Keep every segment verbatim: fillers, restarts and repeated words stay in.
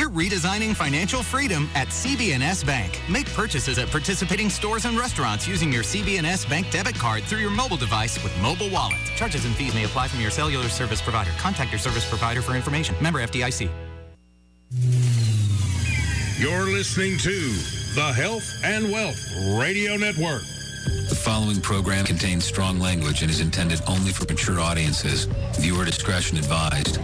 We're redesigning financial freedom at C B N S Bank. Make purchases at participating stores and restaurants using your C B N S Bank debit card through your mobile device with Mobile Wallet. Charges and fees may apply from your cellular service provider. Contact your service provider for information. Member F D I C. You're listening to the Health and Wealth Radio Network. The following program contains strong language and is intended only for mature audiences. Viewer discretion advised.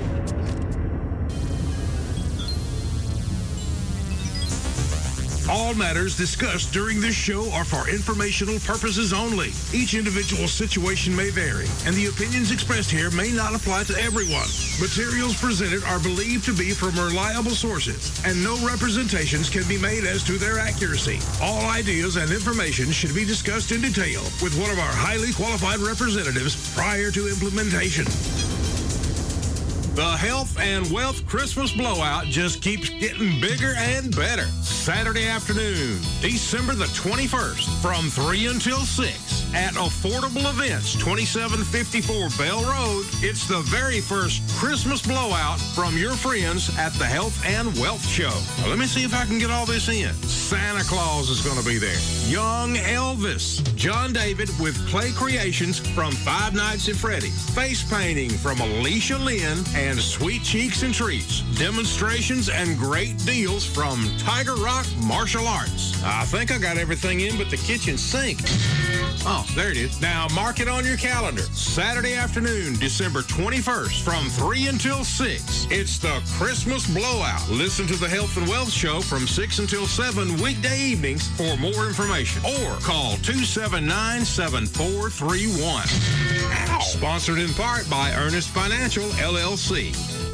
All matters discussed during this show are for informational purposes only. Each individual situation may vary, and the opinions expressed here may not apply to everyone. Materials presented are believed to be from reliable sources, and no representations can be made as to their accuracy. All ideas and information should be discussed in detail with one of our highly qualified representatives prior to implementation. The Health and Wealth Christmas Blowout just keeps getting bigger and better. Saturday afternoon, December the twenty-first, from three until six, at Affordable Events, twenty-seven fifty-four Bell Road. It's the very first Christmas blowout from your friends at the Health and Wealth Show. Now, let me see if I can get all this in. Santa Claus is going to be there. Young Elvis. John David with Clay Creations from Five Nights at Freddy's. Face painting from Alicia Lynn and Sweet Cheeks and Treats. Demonstrations and great deals from Tiger Rock Martial Arts. I think I got everything in but the kitchen sink. Oh, there it is. Now mark it on your calendar. Saturday afternoon, December twenty-first, from three until six. It's the Christmas Blowout. Listen to the Health and Wealth Show from six until seven weekday evenings for more information. Or call two seven nine, seven four three one. Ow. Sponsored in part by Ernest Financial, L L C.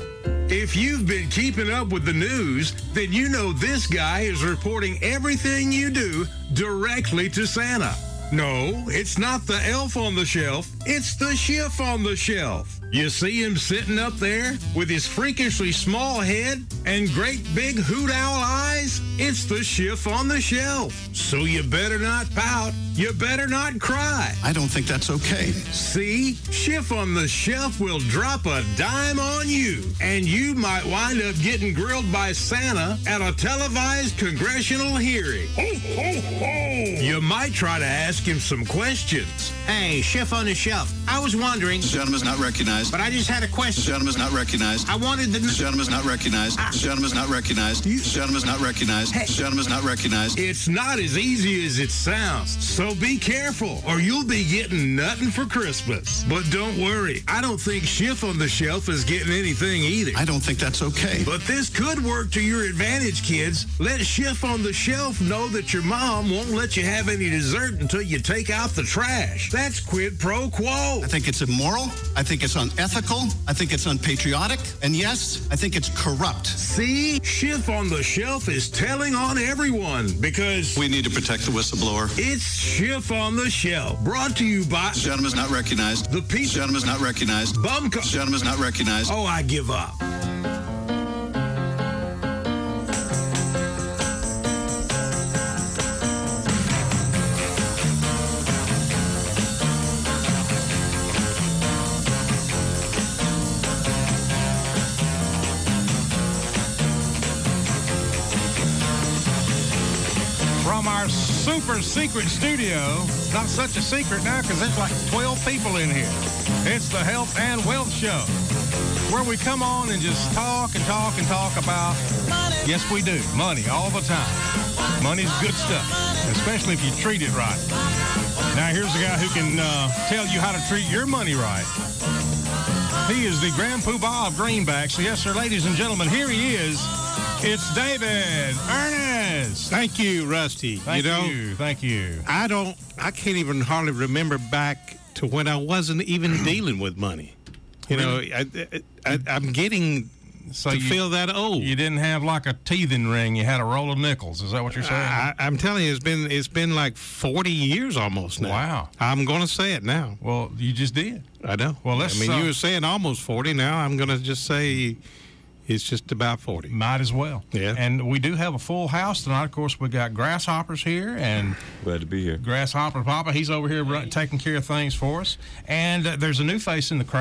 If you've been keeping up with the news, then you know this guy is reporting everything you do directly to Santa. No, it's not the elf on the shelf. It's the Schiff on the shelf. You see him sitting up there with his freakishly small head and great big hoot owl eyes? It's the Schiff on the shelf. So you better not pout. You better not cry. I don't think that's okay. See? Schiff on the shelf will drop a dime on you, and you might wind up getting grilled by Santa at a televised congressional hearing. Ho, ho, ho. You might try to ask him some questions. Hey, Schiff on the shelf. I was wondering... This gentleman's not recognized. But I just had a question. This gentleman's not recognized. I wanted the... This gentleman's not recognized. Ah. This gentleman's not recognized. You... This gentleman's not recognized. Hey. This gentleman's not recognized. It's not as easy as it sounds, so be careful, or you'll be getting nothing for Christmas. But don't worry, I don't think Schiff on the shelf is getting anything either. I don't think that's okay. But this could work to your advantage, kids. Let Schiff on the shelf know that your mom won't let you have any dessert until you take out the trash. That's quid pro quo. I think it's immoral. I think it's unethical. I think it's unpatriotic. And yes, I think it's corrupt. See? Schiff on the shelf is telling on everyone because... We need to protect the whistleblower. It's Schiff on the shelf. Brought to you by... This gentleman's not recognized. The This pizza... gentleman's not recognized. Bum... Co- This gentleman's not recognized. oh, I give up. From our super secret studio, not such a secret now because there's like twelve people in here. It's the Health and Wealth Show, where we come on and just talk and talk and talk about, money. Yes, we do, money all the time. Money's good stuff, especially if you treat it right. Now, here's a guy who can uh, tell you how to treat your money right. He is the Grand Poobah of Greenback. So, yes, sir, ladies and gentlemen, here he is. It's David Ernest. Thank you, Rusty. Thank you know, you. Thank you. I don't, I can't even hardly remember back to when I wasn't even dealing with money. You Really? know, I, I, I'm getting So to you, feel that old. You didn't have like a teething ring. You had a roll of nickels. Is that what you're saying? I, I'm telling you, it's been it's been like forty years almost now. Wow. I'm going to say it now. Well, you just did. I know. Well, let's, I mean, uh, you were saying almost forty. Now I'm going to just say it's just about forty. Might as well. Yeah. And we do have a full house tonight. Of course, we got Grasshoppers here, and glad to be here. Grasshopper Papa, he's over here run, taking care of things for us. And uh, there's a new face in the crowd.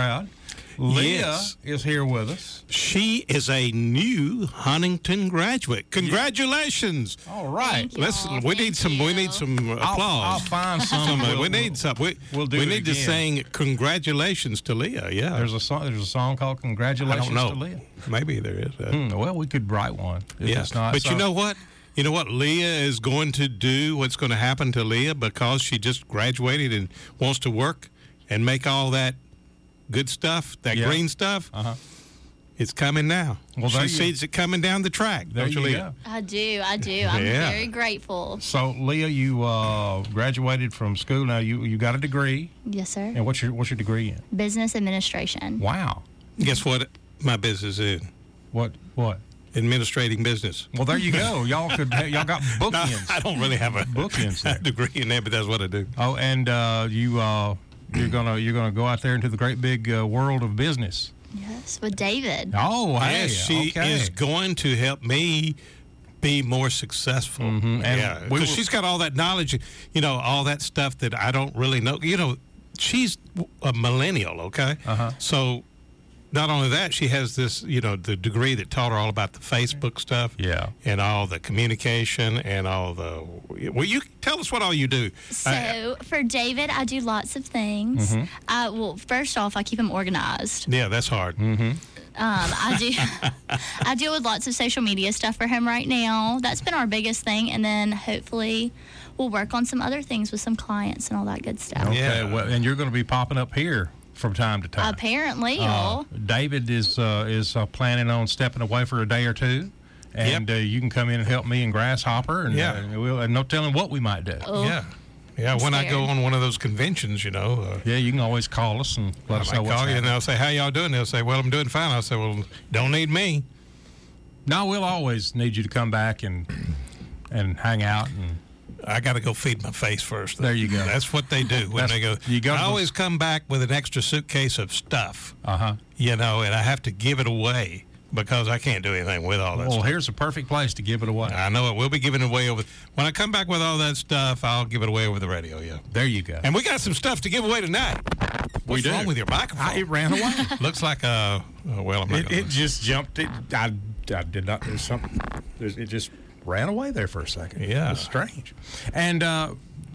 Leah Yes. is here with us. She is a new Huntington graduate. Congratulations! All right. Thank you. Let's. Aw, We thank need some. We you. need some I'll, applause. I'll find some. Some, uh, We'll- we need some. We, we'll do we it need to again. sing congratulations to Leah. Yeah. There's a song. There's a song called I "Congratulations don't know. to Leah." Maybe there is. Uh, Hmm, well, we could write one. If yeah. it's not, but so- you know what? You know what Leah is going to do? What's going to happen to Leah because she just graduated and wants to work and make all that good stuff, that Yeah. green stuff? Uh-huh. It's coming now. Well, there she you- sees it coming down the track. There don't you, you Leah? go. I do, I do. I'm Yeah. very grateful. So, Leah, you uh, graduated from school. Now you you got a degree. Yes, sir. And what's your what's your degree in? Business administration. Wow. Guess what? My business is What what? administrating business. Well, there you go. Y'all could y'all got No, bookends. I don't really have a Bookends there. degree in that, but that's what I do. Oh, and uh, you uh, you're gonna you're gonna go out there into the great big uh, world of business. Yes, with David. Oh, hey, Yes, she okay. is going to help me be more successful. Mhm, and Yeah, we because were- she's got all that knowledge, you know, all that stuff that I don't really know. You know, she's a millennial, okay? Uh-huh. So not only that, she has this, you know, the degree that taught her all about the Facebook stuff. Yeah. And all the communication and all the. Well, you tell us what all you do. So I- for David, I do lots of things. Mm-hmm. Uh, well, first off, I keep him organized. yeah, that's hard. Mm-hmm. Um, I do. I deal with lots of social media stuff for him right now. That's been our biggest thing, and then hopefully we'll work on some other things with some clients and all that good stuff. Okay. Yeah. Well, and you're going to be popping up here from time to time. Apparently, Uh, y'all. David is uh, is uh, planning on stepping away for a day or two, and Yep. uh, you can come in and help me and Grasshopper, and, Yeah. uh, we'll, and no telling what we might do. Oh, Yeah. Yeah, I'm when I go scared. on one of those conventions, you know. Uh, Yeah, you can always call us and let I us might know what's call you and happening. they'll say, "How y'all doing?" They'll say, "Well, I'm doing fine." I'll say, "Well, don't need me." No, we'll always need you to come back and and hang out. And I got to go feed my face first. There you go. That's what they do when That's- they go. you go to I the- always come back with an extra suitcase of stuff, uh huh. you know, and I have to give it away because I can't do anything with all that Well, stuff. here's a perfect place to give it away. I know it. We'll be giving it away over. When I come back with all that stuff, I'll give it away over the radio. Yeah. There you go. And we got some stuff to give away tonight. What's do. wrong with your microphone? I, it ran away. Looks like a. Uh, well, I'm not it, gonna- it just jumped. It, I, I did not. There's something. There's, it just ran away there for a second. Yeah. It's strange. And uh,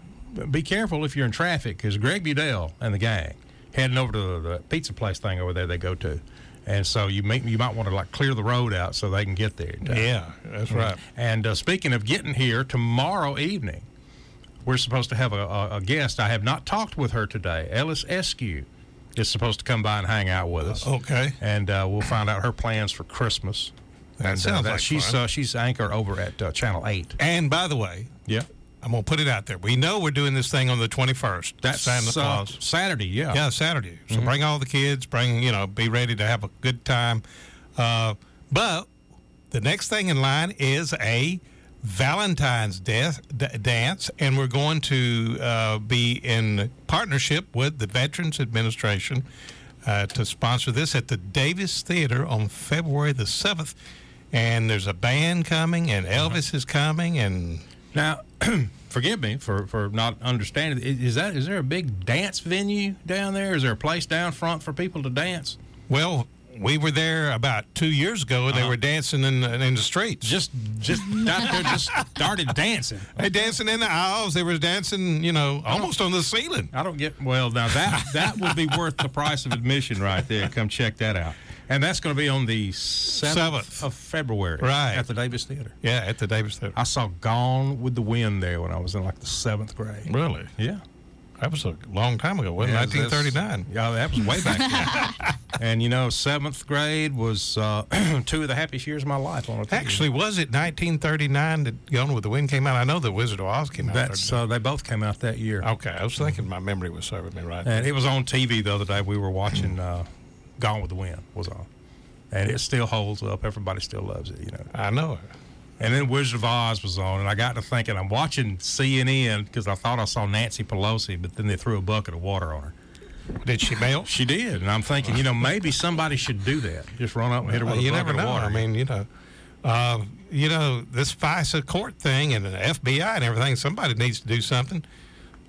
be careful if you're in traffic, because Greg Budell and the gang heading over to the, the pizza place thing over there they go to, and so you make you might want to like clear the road out so they can get there. in time. Yeah, that's right. And uh, speaking of getting here, tomorrow evening, we're supposed to have a, a, a guest. I have not talked with her today. Ellis Eskew is supposed to come by and hang out with us. Okay. And uh, we'll find out her plans for Christmas. That and, sounds uh, like she's fun. Uh, she's anchor over at uh, Channel eight. And by the way, Yeah. I'm gonna put it out there. We know we're doing this thing on the twenty-first. That's Santa uh, Claus. Saturday, yeah. Yeah, Saturday. So Mm-hmm. bring all the kids. Bring you know, be ready to have a good time. Uh, but the next thing in line is a Valentine's death, d- dance, and we're going to uh, be in partnership with the Veterans Administration uh, to sponsor this at the Davis Theater on February the seventh. And there's a band coming, and Elvis is coming, and Now, forgive me for, for not understanding. Is is that is there a big dance venue down there? Is there a place down front for people to dance? well, we were there about two years ago, and they Uh-huh. were dancing in the, in the streets. Just just out there, just started dancing. They dancing in the aisles. They were dancing, you know, almost on the ceiling. I don't get well now that that would be worth the price of admission right there. Come check that out. And that's going to be on the seventh Seventh. of February, Right. at the Davis Theater. Yeah, at the Davis Theater. I saw Gone with the Wind there when I was in like the seventh grade. Really? Yeah. That was a long time ago, wasn't Yeah, it? nineteen thirty-nine. Yeah, that was way back then. And you know, seventh grade was uh, two of the happiest years of my life. On a Actually, was it nineteen thirty-nine that Gone with the Wind came out? I know that Wizard of Oz came out. that's uh, they both came out that year. Okay, I was thinking my memory was serving me right. And it was on T V the other day. We were watching uh, Gone with the Wind was on, and it still holds up. Everybody still loves it, you know. I know it. And then Wizard of Oz was on, and I got to thinking, I'm watching C N N because I thought I saw Nancy Pelosi, but then they threw a bucket of water on her. Did she melt? She did, and I'm thinking, you know, maybe somebody should do that. Just run up and hit her with Uh, a you bucket never of know. water. I mean, you know, uh, you know, this FISA court thing and the F B I and everything. Somebody needs to do something.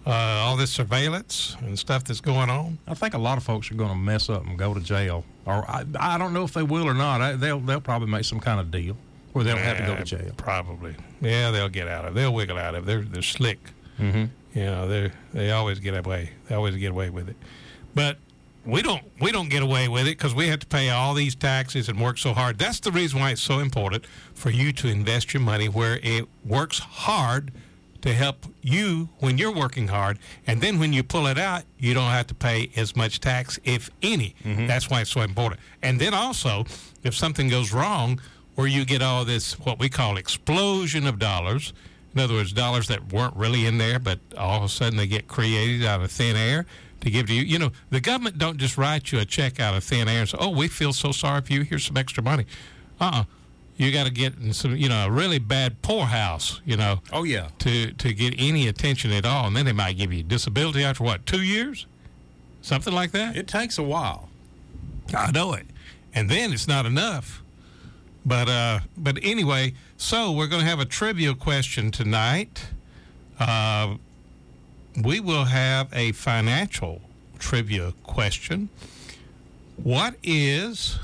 uh, all this surveillance and stuff that's going on. I think a lot of folks are going to mess up and go to jail. Or I, I don't know if they will or not. I, they'll they'll probably make some kind of deal where they don't have to go to jail. Probably. Yeah, they'll get out of it. They'll wiggle out of it. They're, they're slick. Mm-hmm. You know, they they always get away. They always get away with it. But we don't we don't get away with it because we have to pay all these taxes and work so hard. That's the reason why it's so important for you to invest your money where it works hard to help you when you're working hard. And then when you pull it out, you don't have to pay as much tax, if any. Mm-hmm. That's why it's so important. And then also, if something goes wrong, where you get all this, what we call explosion of dollars, in other words, dollars that weren't really in there, but all of a sudden they get created out of thin air to give to you. You know, the government don't just write you a check out of thin air and say, oh, we feel so sorry for you, here's some extra money. Uh-uh. You got to get in some, you know, a really bad poorhouse, you know. Oh, yeah. To, to get any attention at all. And then they might give you disability after, what, two years? Something like that? It takes a while. I know it. And then it's not enough. But uh, but anyway, so we're going to have a trivia question tonight. Uh, we will have a financial trivia question. What is...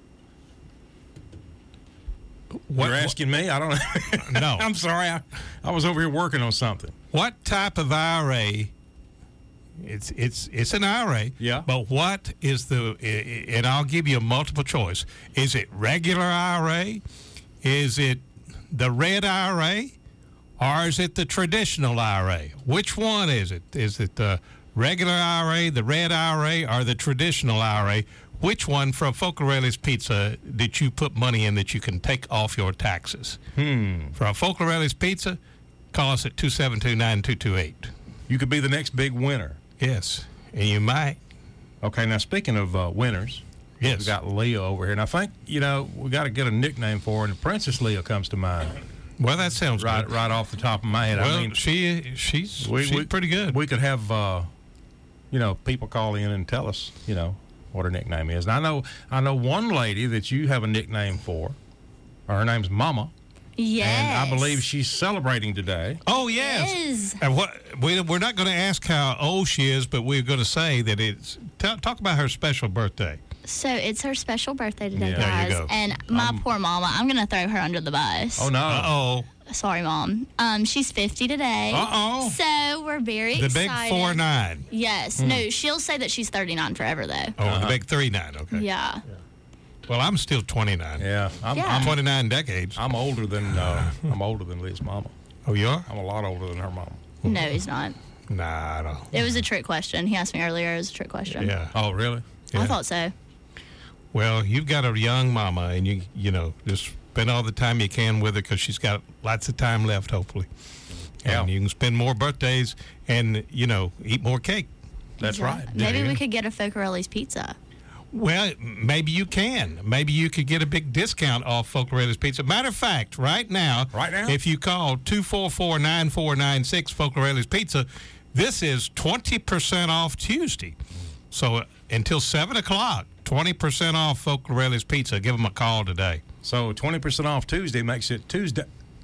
What, You're asking me? I don't know. No. I'm sorry. I, I was over here working on something. What type of I R A... It's it's it's an I R A. Yeah. But what is the, and I'll give you a multiple choice. Is it regular I R A? Is it the red I R A? Or is it the traditional I R A? Which one is it? Is it the regular I R A, the red I R A, or the traditional I R A? Which one from Focolorelli's Pizza did you put money in that you can take off your taxes? Hmm. From Focolorelli's Pizza, call us at two seven two, nine two two eight. You could be the next big winner. Yes, and you might. Okay, now speaking of uh, winners, yes, we got Leah over here, and I think you know we got to get a nickname for her. And Princess Leah comes to mind. Well, that sounds right, good. right off the top of my head. Well, I mean, she she's we, she's we, pretty good. We could have uh, you know people call in and tell us you know what her nickname is. And I know I know one lady that you have a nickname for. Her name's Mama. Yes. And I believe she's celebrating today. Oh, yes. Yes. And what we, we're not going to ask how old she is, but we're going to say that it's... T- talk about her special birthday. So it's her special birthday today, Yeah. guys. There you go. And my Um, poor mama, I'm going to throw her under the bus. Oh, no. Uh-oh. Sorry, Mom. Um, she's fifty today. Uh-oh. So we're very The excited. big four nine. Yes. No, she'll say that she's thirty-nine forever, though. Oh, Uh-huh. the big three nine. Okay. Yeah. Well, I'm still twenty-nine. Yeah, I'm, Yeah. I'm twenty-nine decades. I'm older than uh, I'm older than Leah's mama. Oh, you are? I'm a lot older than her mama. No, he's not. Nah, I don't. It was a trick question. He asked me earlier. It was a trick question. Yeah. Oh, really? Yeah. I thought so. Well, you've got a young mama, and you you know just spend all the time you can with her because she's got lots of time left, hopefully. Yeah. And you can spend more birthdays and you know eat more cake. That's Yeah. right. Maybe Yeah. we could get a Focarelli's pizza. Well, maybe you can. Maybe you could get a big discount off Focolorelli's Pizza. Matter of fact, right now, Right now? if you call two four four, nine four nine six Focolorelli's Pizza, this is twenty percent off Tuesday. So uh, until seven o'clock, twenty percent off Focolorelli's Pizza. Give them a call today. So twenty percent off Tuesday makes it Tuesday.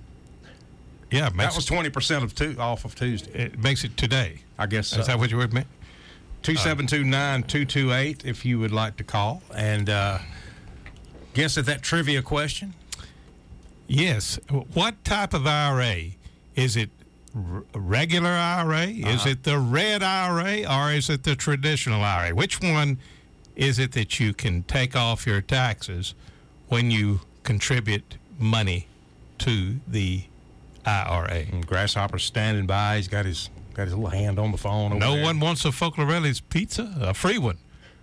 Yeah, it That makes, was twenty percent of tu- off of Tuesday. it makes it today. I guess so. Is that what you would mean? two seven two, nine two two eight if you would like to call and uh, guess at that trivia question. Yes. What type of I R A? Is it r- regular I R A? Is it the red I R A? Or is it the traditional I R A? Which one is it that you can take off your taxes when you contribute money to the I R A? And Grasshopper's standing by. He's got his got his little hand on the phone. Over No there. one wants a Focolorelli's Pizza, a free one.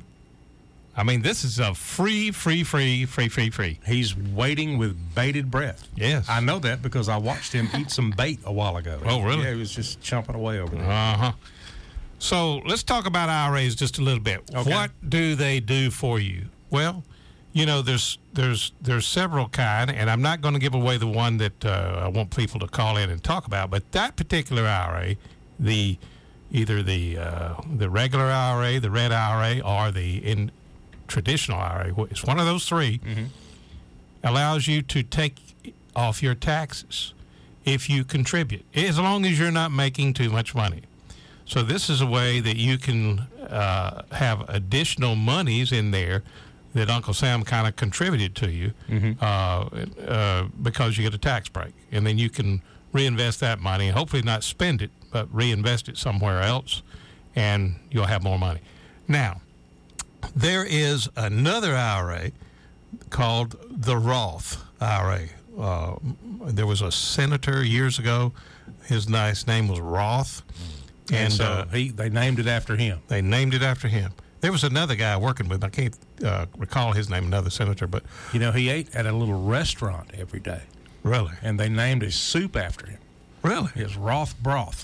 I mean, this is a free, free, free, free, free, free. He's waiting with bated breath. Yes. I know that because I watched him eat some bait a while ago. Oh, really? Yeah, he was just chomping away over there. Uh-huh. So let's talk about I R As just a little bit. Okay. What do they do for you? Well, you know, there's there's there's several kind, and I'm not going to give away the one that uh, I want people to call in and talk about. But that particular I R A, the either the uh, the regular I R A, the red I R A, or the in traditional I R A, it's one of those three, Mm-hmm. allows you to take off your taxes if you contribute, as long as you're not making too much money. So this is a way that you can uh, have additional monies in there that Uncle Sam kind of contributed to you Mm-hmm. uh, uh, because you get a tax break. And then you can reinvest that money and hopefully not spend it, but reinvest it somewhere else, and you'll have more money. Now, there is another I R A called the Roth I R A. Uh, there was a senator years ago. His nice name was Roth. And, And so uh, he, they named it after him. they named it after him. There was another guy working with him. I can't uh, recall his name, another senator, but You know, he ate at a little restaurant every day, really. and they named his soup after him. Really? It's Roth broth.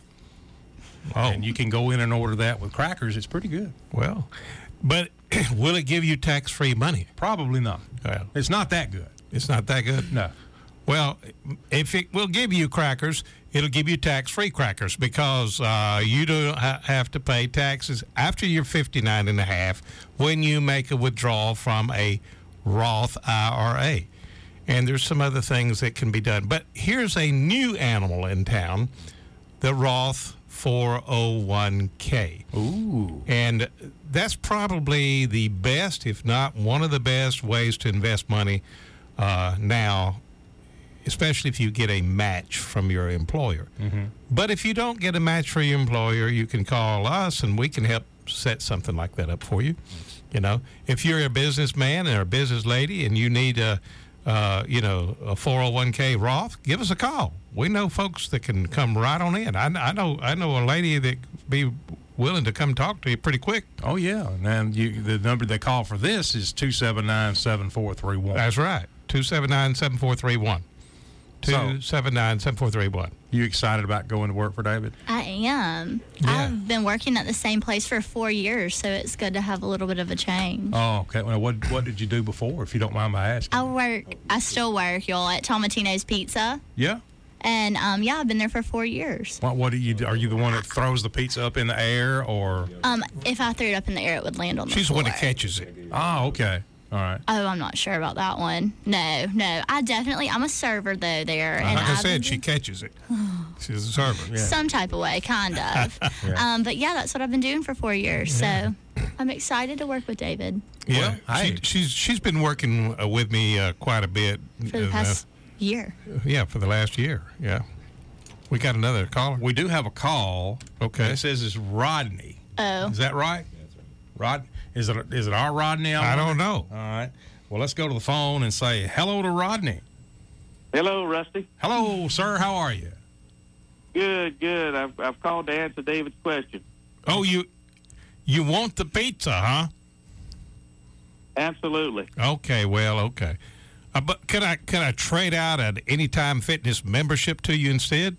Oh, And you can go in and order that with crackers. It's pretty good. well. But will it give you tax-free money? Probably not. Well, It's not that good. it's not that good. No. Well, if it will give you crackers, it'll give you tax-free crackers because uh, you don't ha- have to pay taxes after you're fifty-nine and a half when you make a withdrawal from a Roth I R A. And there's some other things that can be done. But here's a new animal in town, the Roth four oh one k. Ooh. And that's probably the best, if not one of the best ways to invest money uh, now, especially if you get a match from your employer. Mm-hmm. But if you don't get a match for your employer, you can call us and we can help set something like that up for you. You know, if you're a businessman or a business lady and you need a, uh, you know, a four oh one k Roth, give us a call. We know folks that can come right on in. I, I know I know a lady that be willing to come talk to you pretty quick. Oh, yeah. And you, the number they call for this is two seven nine, seven four three one. That's right, two seven nine, seven four three one. two seven nine, seven four three one. You excited about going to work for David? I am. Yeah. I've been working at the same place for four years, so it's good to have a little bit of a change. Oh, okay. Well, what what did you do before, if you don't mind my asking? I work, I still work, y'all, at Tomatino's Pizza. Yeah. And, um, yeah, I've been there for four years. What what do you do? Are you the one that throws the pizza up in the air, or? Um, if I threw it up in the air, it would land on the She's the floor. one that catches it. Oh, okay. All right. Oh, I'm not sure about that one. No, no. I definitely, I'm a server, though, there. And Like I I've said, been she catches it. She's a server. Yeah. some type of way, kind of. Yeah. Um, but yeah, that's what I've been doing for four years. So I'm excited to work with David Yeah, Well, she, hey. she's she's been working uh, with me uh, quite a bit. for the uh, past year. yeah, for the last year. Yeah, we got another caller. We do have a call. Okay. It says it's Rodney. Oh, Is that right? Rod, is it is it our Rodney? I don't know. All right. Well, let's go to the phone and say hello to Rodney. Hello, Rusty. Hello, sir. How are you? Good, good. I've, I've called to answer David's question. Oh, you you want the pizza, huh? Absolutely. Okay, well, okay. Uh, but can I can I trade out an Anytime Fitness membership to you instead?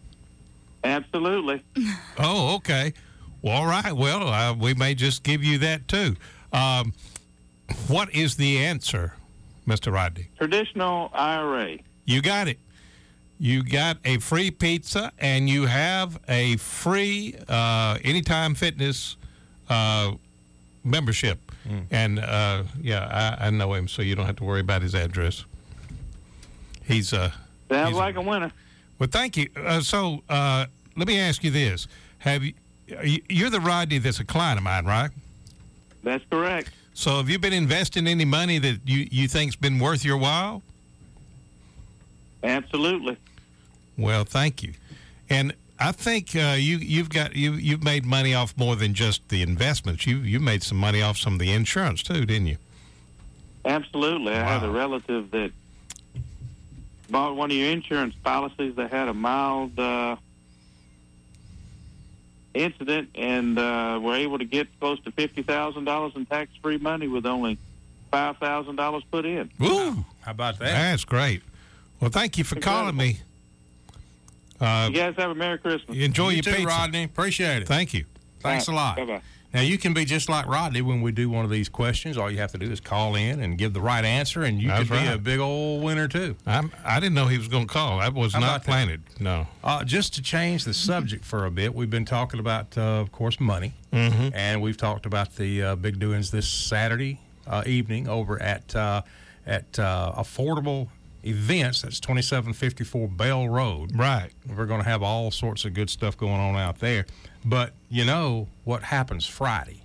Absolutely. Oh, okay. Well, all right. Well, uh, we may just give you that too. Um, what is the answer, Mister Rodney? Traditional I R A. You got it. You got a free pizza, and you have a free uh, Anytime Fitness uh, membership. Mm. And, uh, yeah, I, I know him, so you don't have to worry about his address. He's... Uh, Sounds he's like a winner. Well, thank you. Uh, so uh, let me ask you this. Have you, are you... You're the Rodney that's a client of mine, right? That's correct. So have you been investing any money that you, you think's been worth your while? Absolutely. Well, thank you. And I think uh, you you've got you you've made money off more than just the investments. You you made some money off some of the insurance too, didn't you? Absolutely. I had a Wow. relative that bought one of your insurance policies that had a mild uh, incident and uh, were able to get close to fifty thousand dollars in tax-free money with only five thousand dollars put in. Woo! How about that? That's great. Well, thank you for calling me. Uh, You guys have a Merry Christmas. enjoy You your too, pizza. Rodney. Appreciate it. Thank you. Thanks a lot. Bye-bye. Now, you can be just like Rodney when we do one of these questions. All you have to do is call in and give the right answer, and you That's could be right. a big old winner, too. I'm, I didn't know he was going to call. That was How not about that? planted. No. Uh, just to change the subject for a bit, we've been talking about, uh, of course, money. Mm-hmm. And we've talked about the uh, big doings this Saturday uh, evening over at uh, at uh, Affordable events. That's twenty-seven fifty-four Bell Road. Right. We're going to have all sorts of good stuff going on out there. But you know what happens Friday?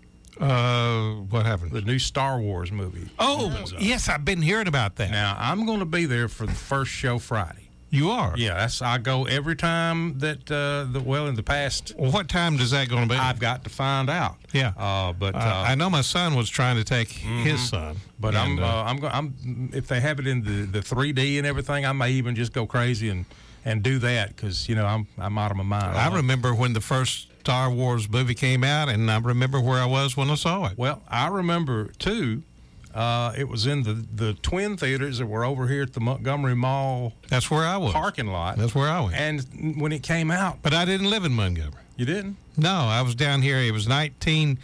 Uh, what happened? The new Star Wars movie. Oh, yes, I've been hearing about that. Now, I'm going to be there for the first show Friday. You are? Yeah, that's, I go every time that, uh, the, well, in the past. Well, what time is that going to be? I've got to find out. Yeah. Uh, but uh, uh, I know my son was trying to take mm-hmm. his son. But and, I'm, uh, uh, I'm going, I'm, if they have it in the, the three D and everything, I may even just go crazy and, and do that because, you know, I'm, I'm out of my mind. I remember when the first Star Wars movie came out, and I remember where I was when I saw it. Well, I remember, too, uh, it was in the, the twin theaters that were over here at the Montgomery Mall. That's where I was. Parking lot. That's where I went. And when it came out. But I didn't live in Montgomery. You didn't? No, I was down here. It was nineteen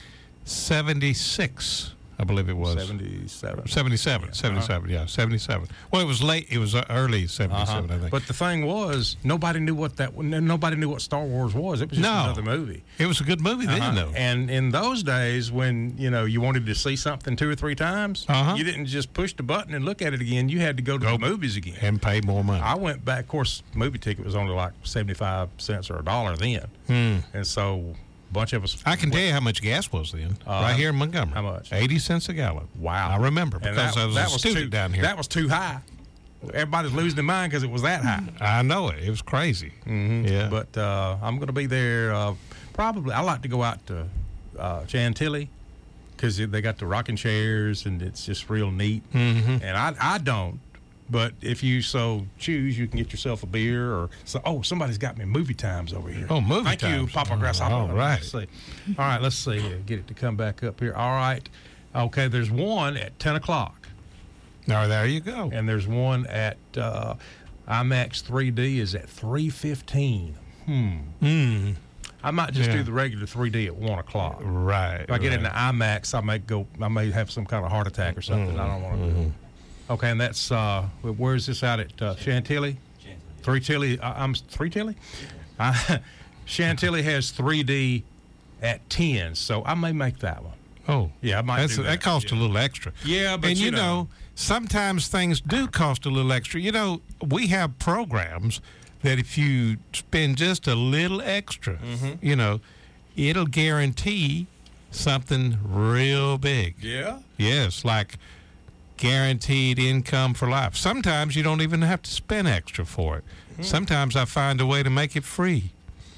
seventy-six. I believe it was. seventy-seven. seventy-seven. Yeah. seventy-seven, uh-huh. yeah. seventy-seven. Well, it was late. It was early seventy-seven, uh-huh. I think. But the thing was, nobody knew what that. Nobody knew what Star Wars was. It was just no. another movie. It was a good movie then, uh-huh. though. And in those days, when you know you wanted to see something two or three times, uh-huh. you didn't just push the button and look at it again. You had to go to go the movies again and pay more money. I went back. Of course, movie ticket was only like seventy-five cents or a dollar then, hmm. and so. Bunch of us. I can tell you how much gas was then, uh, right here in Montgomery. How much? Eighty cents a gallon. Wow! I remember because that, I was that a was student too, down here. That was too high. Everybody's losing their mind because it was that high. I know it. It was crazy. Mm-hmm. Yeah. But uh, I'm going to be there. Uh, probably. I like to go out to uh, Chantilly because they got the rocking chairs and it's just real neat. Mm-hmm. And I, I don't. But if you so choose, you can get yourself a beer or so. Oh, somebody's got me movie times over here. Oh, movie Thank times. Thank you, Papa Grasshopper. All right. Let's see. All right, let's see here. Get it to come back up here. All right. Okay, there's one at ten o'clock. Oh, there you go. And there's one at uh, IMAX three D is at three fifteen. Hmm. Hmm. I might just yeah. do the regular three D at one o'clock. Right. If I get right. into IMAX, I may go. I may have some kind of heart attack or something. Mm-hmm. I don't want to mm-hmm. do. Okay, and that's uh, where is this out at uh, Chantilly? Chantilly. Three Tilly. Uh, I'm Three Tilly. Uh, Chantilly has three D at ten, so I may make that one. Oh, yeah, I might. That's, do that. that costs yeah. a little extra. Yeah, but and you, you know, know, sometimes things do cost a little extra. You know, we have programs that if you spend just a little extra, mm-hmm. you know, it'll guarantee something real big. Yeah. Yes, like guaranteed income for life. Sometimes you don't even have to spend extra for it. Mm-hmm. Sometimes I find a way to make it free.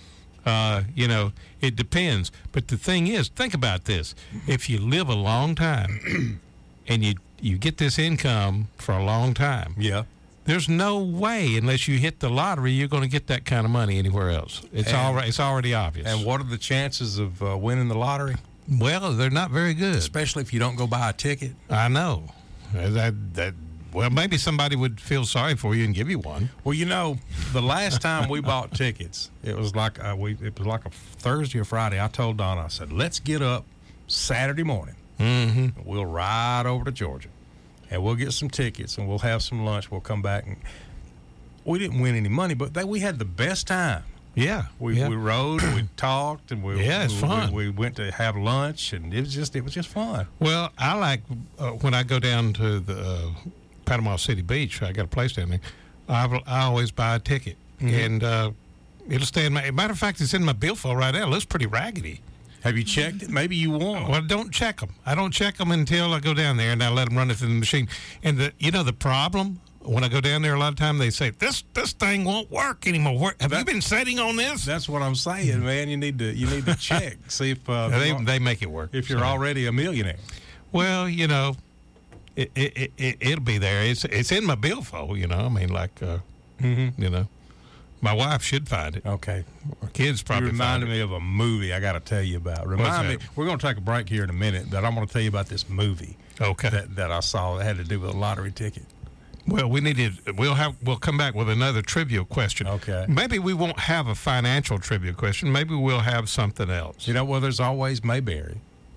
Uh, you know, it depends. But the thing is, think about this. If you live a long time and you, you get this income for a long time, yeah, there's no way, unless you hit the lottery, you're going to get that kind of money anywhere else. It's, and, already, it's already obvious. And what are the chances of uh, winning the lottery? Well, they're not very good. Especially if you don't go buy a ticket. I know. That that well, maybe somebody would feel sorry for you and give you one. Well, you know, the last time we bought tickets, it was like uh, we it was like a Thursday or Friday. I told Donna, I said, let's get up Saturday morning. Mm-hmm. We'll ride over to Georgia, and we'll get some tickets, and we'll have some lunch. We'll come back, and we didn't win any money, but they, we had the best time. Yeah, we yeah. we rode, we talked, and we yeah, it's we, fun. We, we went to have lunch, and it was just it was just fun. Well, I like uh, when I go down to the uh, Panama City Beach. I got a place down there. I, I always buy a ticket, mm-hmm. and uh, it'll stay in my. Matter of fact, it's in my billfold right now. It looks pretty raggedy. Have you checked it? Maybe you won. Well, don't check them. I don't check them until I go down there, and I let them run it through the machine. And the you know the problem. When I go down there, a lot of time they say this this thing won't work anymore. Where, have that, you been setting on this? That's what I'm saying, man. You need to you need to check, see if uh, they they make it work. If you're so. already a millionaire. Well, you know, it it, it it it'll be there. It's it's in my billfold. You know, I mean, like, uh, mm-hmm. you know, my wife should find it. Okay, our kids probably. You reminded find me it. of a movie I got to tell you about. Remind me. We're going to take a break here in a minute, but I'm going to tell you about this movie. Okay. That that I saw that had to do with a lottery ticket. Well, we needed. We'll have. We'll come back with another trivia question. Okay. Maybe we won't have a financial trivia question. Maybe we'll have something else. You know, well, there's always Mayberry.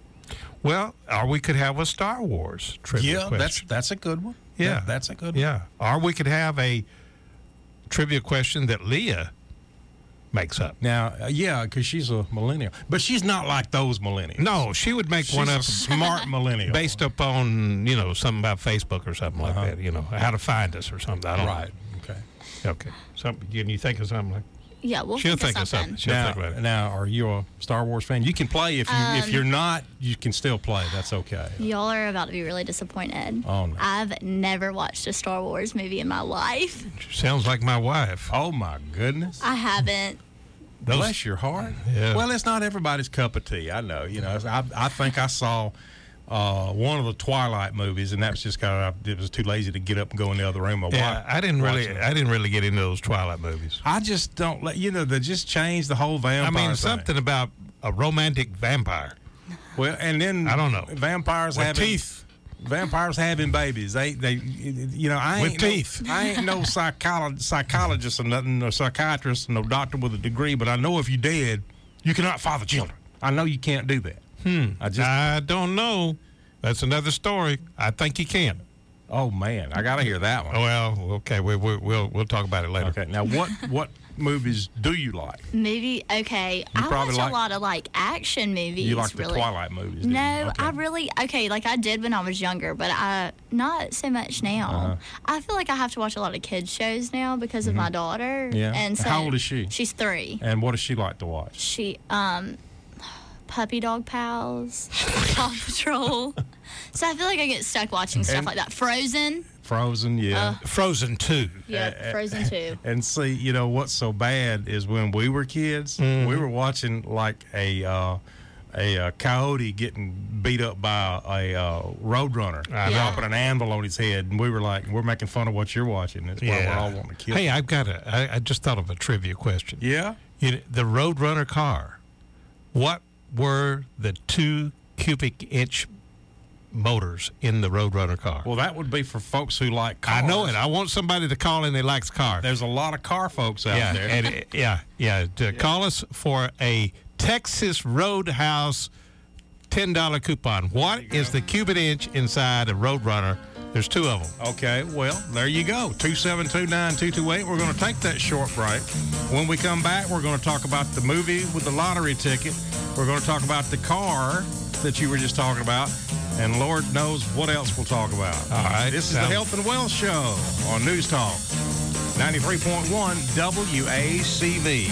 Well, or we could have a Star Wars trivia yeah, question. that's that's a good one. Yeah, that, that's a good yeah. one. Or we could have a trivia question that Leah makes up. Now, uh, yeah, because she's a millennial. But she's not like those millennials. No, she would make She's one a up smart millennial. based upon, you know, something about Facebook or something Uh-huh. like that, you know, how to find us or something. I don't Right. know. Okay. Okay. Something, can you think of something like Yeah, we'll She'll think, think of something. of something. She'll Now, think about it. now, are you a Star Wars fan? You can play if you if Um, you're not. You can still play. That's okay. Y'all are about to be really disappointed. Oh no! I've never watched a Star Wars movie in my life. Sounds like my wife. Oh my goodness! I haven't. Those- Bless your heart. Yeah. Well, it's not everybody's cup of tea. I know. You know. I I think I saw. Uh, one of the Twilight movies, and that was just kind of, it was too lazy to get up and go in the other room. My Yeah, wife I didn't really, watching it. I didn't really get into those Twilight movies. I just don't let you know. They just changed the whole vampire. I mean, thing. something about a romantic vampire. Well, and then I don't know. Vampires With having teeth. Vampires having babies. They, they, you know, I With ain't no- teeth. I ain't no psycholo- psychologist or nothing, or psychiatrist, no doctor with a degree. But I know if you dead, you cannot father children. I know you can't do that. Hmm. I just. I don't know. That's another story. I think you can. Oh man, I got to hear that one. Well, okay, we, we, we'll we'll talk about it later. Okay, now what what movies do you like? Movie, okay. I probably watch like- a lot of like action movies. You like the really. Twilight movies? do you? No, Okay. I really okay. Like I did when I was younger, but I not so much now. Uh-huh. I feel like I have to watch a lot of kids shows now because of my daughter. Yeah. And so How old is she? She's three. And what does she like to watch? She um, Puppy Dog Pals, Paw Patrol. So I feel like I get stuck watching stuff And- like that. Frozen. Frozen, yeah. Frozen two. Yep, Uh, Frozen two. And see, you know what's so bad is when we were kids, Mm-hmm. we were watching like a uh, a uh, coyote getting beat up by a uh, roadrunner, I know. dropping an anvil on his head, and we were like, we're making fun of what you're watching. That's why we're all wanting to kill. Hey, you. I've got a. I, I just thought of a trivia question. Yeah. You know, the Roadrunner car. What were the two cubic inch motors in the Roadrunner car? Well, that would be for folks who like cars. I know it. I want somebody to call in that likes cars. There's a lot of car folks out yeah, there. and it- yeah, yeah. To call us for a Texas Roadhouse ten dollar coupon. What is the cubic inch inside a Roadrunner? There's two of them. Okay, well, there you go. two seven two nine two two eight. We're going to take that short break. When we come back, we're going to talk about the movie with the lottery ticket. We're going to talk about the car that you were just talking about. And Lord knows what else we'll talk about. All right. This is the Sounds- Health and Wealth Show on News Talk ninety-three point one W A C V.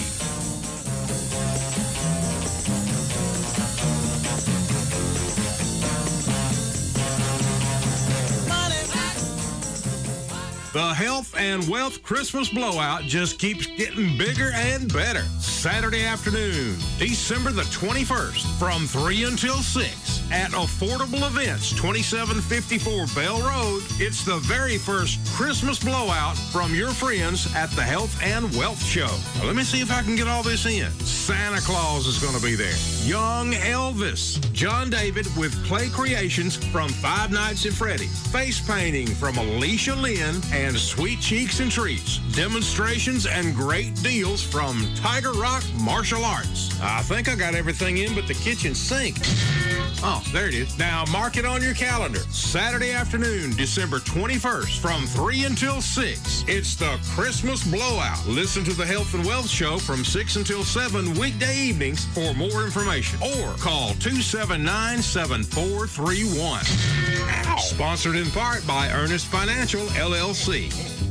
The Health and Wealth Christmas Blowout just keeps getting bigger and better. Saturday afternoon, December the twenty-first, from three until six at Affordable Events, twenty-seven fifty-four Bell Road. It's the very first Christmas blowout from your friends at the Health and Wealth Show. Now, let me see if I can get all this in. Santa Claus is going to be there. Young Elvis, John David with Play Creations from Five Nights at Freddy's, face painting from Alicia Lynn, and Sweet Cheeks and Treats, demonstrations and great deals from Tiger Rock Martial Arts. I think I got everything in but the kitchen sink. Oh, there it is. Now mark it on your calendar. Saturday afternoon, December twenty-first, from three until six. It's the Christmas Blowout. Listen to the Health and Wealth Show from six until seven weekday evenings for more information. Or call two seven nine, seven four three one. Ow. Sponsored in part by Ernest Financial, L L C.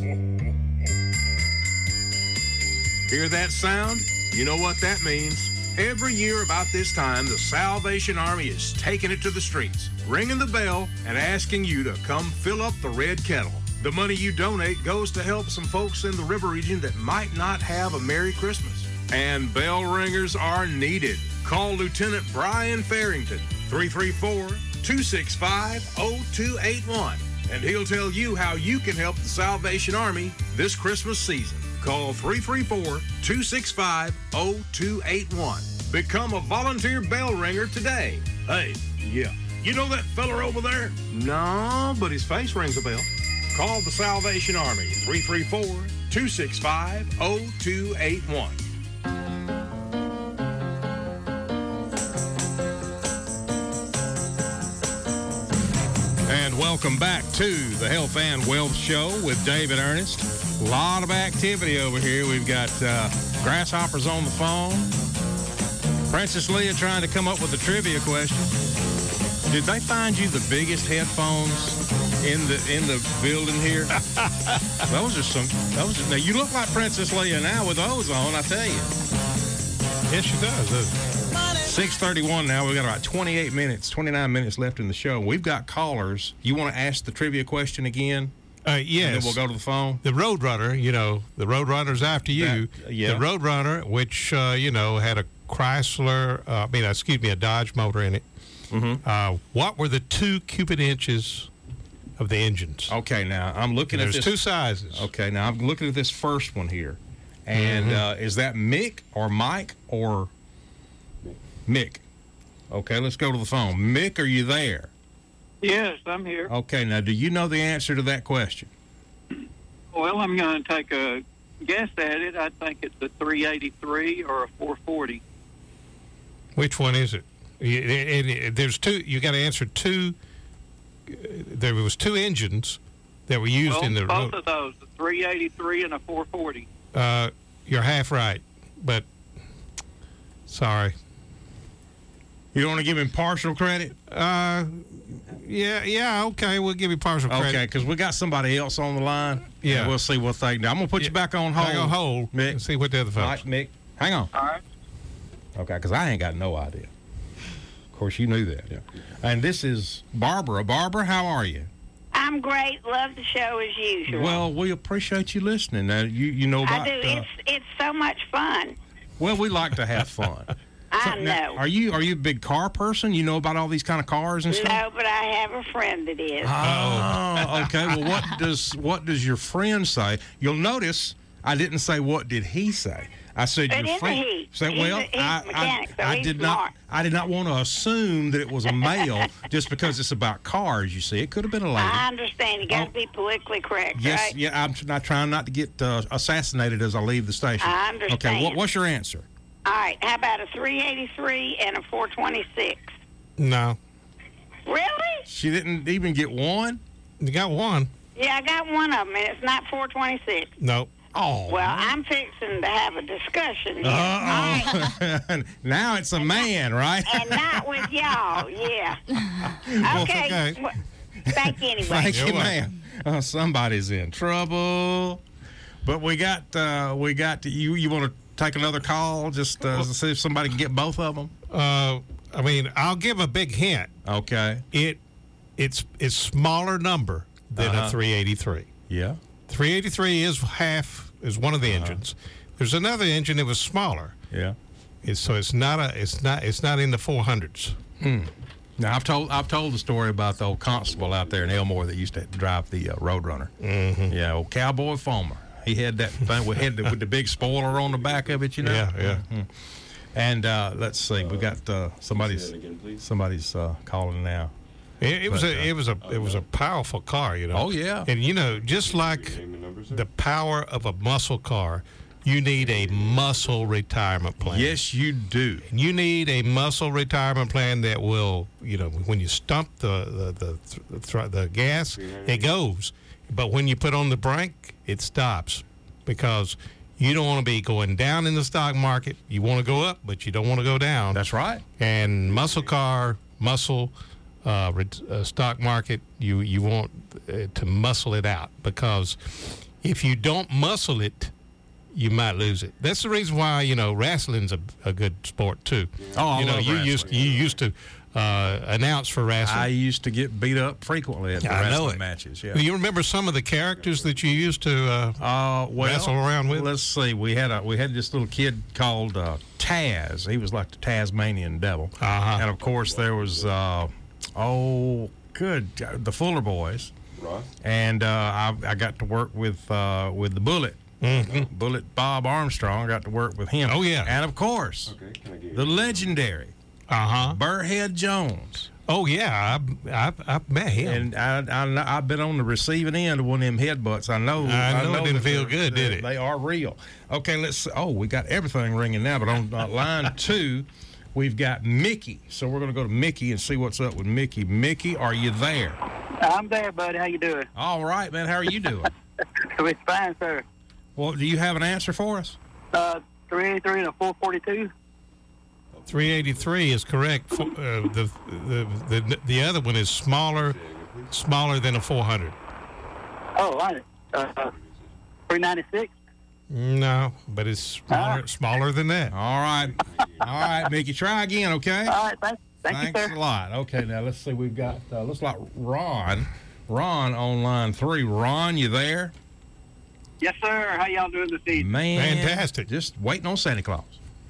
Hear that sound? You know what that means. Every year about this time, the Salvation Army is taking it to the streets, ringing the bell and asking you to come fill up the red kettle. The money you donate goes to help some folks in the river region that might not have a Merry Christmas. And bell ringers are needed. Call Lieutenant Brian Farrington, three three four, two six five, zero two eight one, and he'll tell you how you can help the Salvation Army this Christmas season. Call three three four, two six five, zero two eight one. Become a volunteer bell ringer today. Hey, yeah, you know that fella over there? No, but his face rings a bell. Call the Salvation Army, three three four, two six five, zero two eight one. And welcome welcome back to the Health and Wealth Show with David Ernest. A lot of activity over here. We've got uh, grasshoppers on the phone. Princess Leah trying to come up with a trivia question. Did they find you the biggest headphones in the in the building here? Those are some. Those are, now you look like Princess Leah now with those on. I tell you. Yes, she does. six thirty-one now. We've got about twenty-eight minutes, twenty-nine minutes left in the show. We've got callers. You want to ask the trivia question again? Uh, yes. And then we'll go to the phone. The Roadrunner, you know, the Roadrunner's after you. That, yeah. The Roadrunner, which, uh, you know, had a Chrysler, uh, I mean, excuse me, a Dodge motor in it. Mm-hmm. Uh, what were the two cubic inches of the engines? Okay, now I'm looking and at there's this. two sizes. Okay, now I'm looking at this first one here. And mm-hmm. uh, is that Mick or Mike or Mick? Okay, let's go to the phone. Mick, are you there? Yes, I'm here. Okay, now do you know the answer to that question? Well, I'm going to take a guess at it. I think it's a three eighty-three or a four forty. Which one is it? It- it- it- There's two. You got to answer two. uh, There was two engines that were used Well, in the both road. of those, a three eighty-three and a four forty. Uh, you're half right, but sorry. You don't want to give him partial credit? Uh, yeah, yeah, okay. We'll give you partial credit. Okay, because we got somebody else on the line. Yeah. And we'll see what they do. I'm going to put Yeah. you back on hold. Hang on hold. Mick. And see what the other folks. Mike, Mick, hang on. All right. Okay, because I ain't got no idea. Of course, you knew that. Yeah. And this is Barbara. Barbara, how are you? I'm great. Love the show as usual. Well, we appreciate you listening. Now, you, you know about... I do. Uh, it's it's so much fun. well, we like to have fun. I So, now, know. are you are you a big car person? You know about all these kind of cars and stuff? No, but I have a friend that is. Oh, okay. Well, what does what does your friend say? You'll notice I didn't say what did he say. I said It your is a friend. he. Say, He's well, a- he's I, a mechanic, I, so I he's did smart. not. I did not want to assume that it was a male just because it's about cars. You see, it could have been a lady. I understand. You got to Oh. be politically correct, Yes, right? yeah. I'm not trying not to get uh, assassinated as I leave the station. I understand. Okay, what, what's your answer? All right. How about a three eighty-three and a four twenty-six? No. Really? She didn't even get one. You got one. Yeah, I got one of them, and it's not four twenty-six. No. Oh. Well, I'm fixing to have a discussion here. All right. Uh-oh. Now it's a man, right? And not with y'all, yeah. Well, Okay. okay. Well, thank you anyway. Thank you, You're ma'am. Uh, somebody's in trouble. But we got uh, we got you. You want to take another call just uh, to see if somebody can get both of them? Uh, I mean, I'll give a big hint. Okay. It, it's it's smaller number than Uh-huh. a three eighty-three. Yeah. three eighty-three is half is one of the engines. There's another engine that was smaller. Yeah. It's, so it's not a it's not it's not in the four hundreds. Now I've told I've told the story about the old constable out there in Elmore that used to drive the uh, Roadrunner. Mm-hmm. Yeah, old Cowboy Farmer. He had that thing with, had the, with the big spoiler on the back of it, you know. Yeah, yeah. Mhm. And uh, let's see, we got uh, somebody's somebody's uh, calling now. It, it was But, a it was a it was a powerful car, you know. Oh, yeah. And you know, just like the power of a muscle car, you need a muscle retirement plan. Yes, you do. You need a muscle retirement plan that will, you know, when you stump the the the, th- th- the gas, it goes, but when you put on the brake, it stops, because you don't want to be going down in the stock market. You want to go up, but you don't want to go down. That's right. And muscle car, muscle uh, re- uh, stock market, you you want uh, to muscle it out, because if you don't muscle it, you might lose it. That's the reason why, you know, wrestling's a, a good sport too. Oh, I you know, love you wrestling. used you used to uh, announce for wrestling. I used to get beat up frequently at the I know wrestling it. matches. Yeah. Do you remember some of the characters that you used to uh, Uh, well, wrestle around with? Let's see. We had a we had this little kid called uh, Taz. He was like the Tasmanian devil. Uh-huh. And of course there was uh, oh good the Fuller Boys. Ross? And uh, I, I got to work with uh, with the Bullet. Mm-hmm. Bullet Bob Armstrong. I got to work with him. Oh, yeah. And of course, Okay, can I get the legendary Uh-huh. Burrhead Jones. Oh, yeah. I've, I've, I've met him. And I, I, kn- I've been on the receiving end of one of them headbutts. I know. I know it didn't that feel they're- good, did they're- it? They are real. Okay, let's. Oh, we got everything ringing now. But on uh, line two, we've got Mickey. So we're going to go to Mickey and see what's up with Mickey. Mickey, are you there? I'm there, buddy. How you doing? All right, man. How are you doing? It's fine, sir. Well, do you have an answer for us? Uh, three eighty-three and a four forty-two. three eighty-three is correct. Uh, the, the the the other one is smaller, smaller than a four hundred. Oh, right. Uh, three ninety-six. No, but it's smaller, uh, smaller than that. All right, all right, Mickey. Try again, okay? All right, thank, thank Thanks you, sir. a lot. Okay, now let's see. We've got uh, looks like Ron. Ron on line three. Ron, you there? Yes, sir. How y'all doing this evening? Man, fantastic. Just waiting on Santa Claus.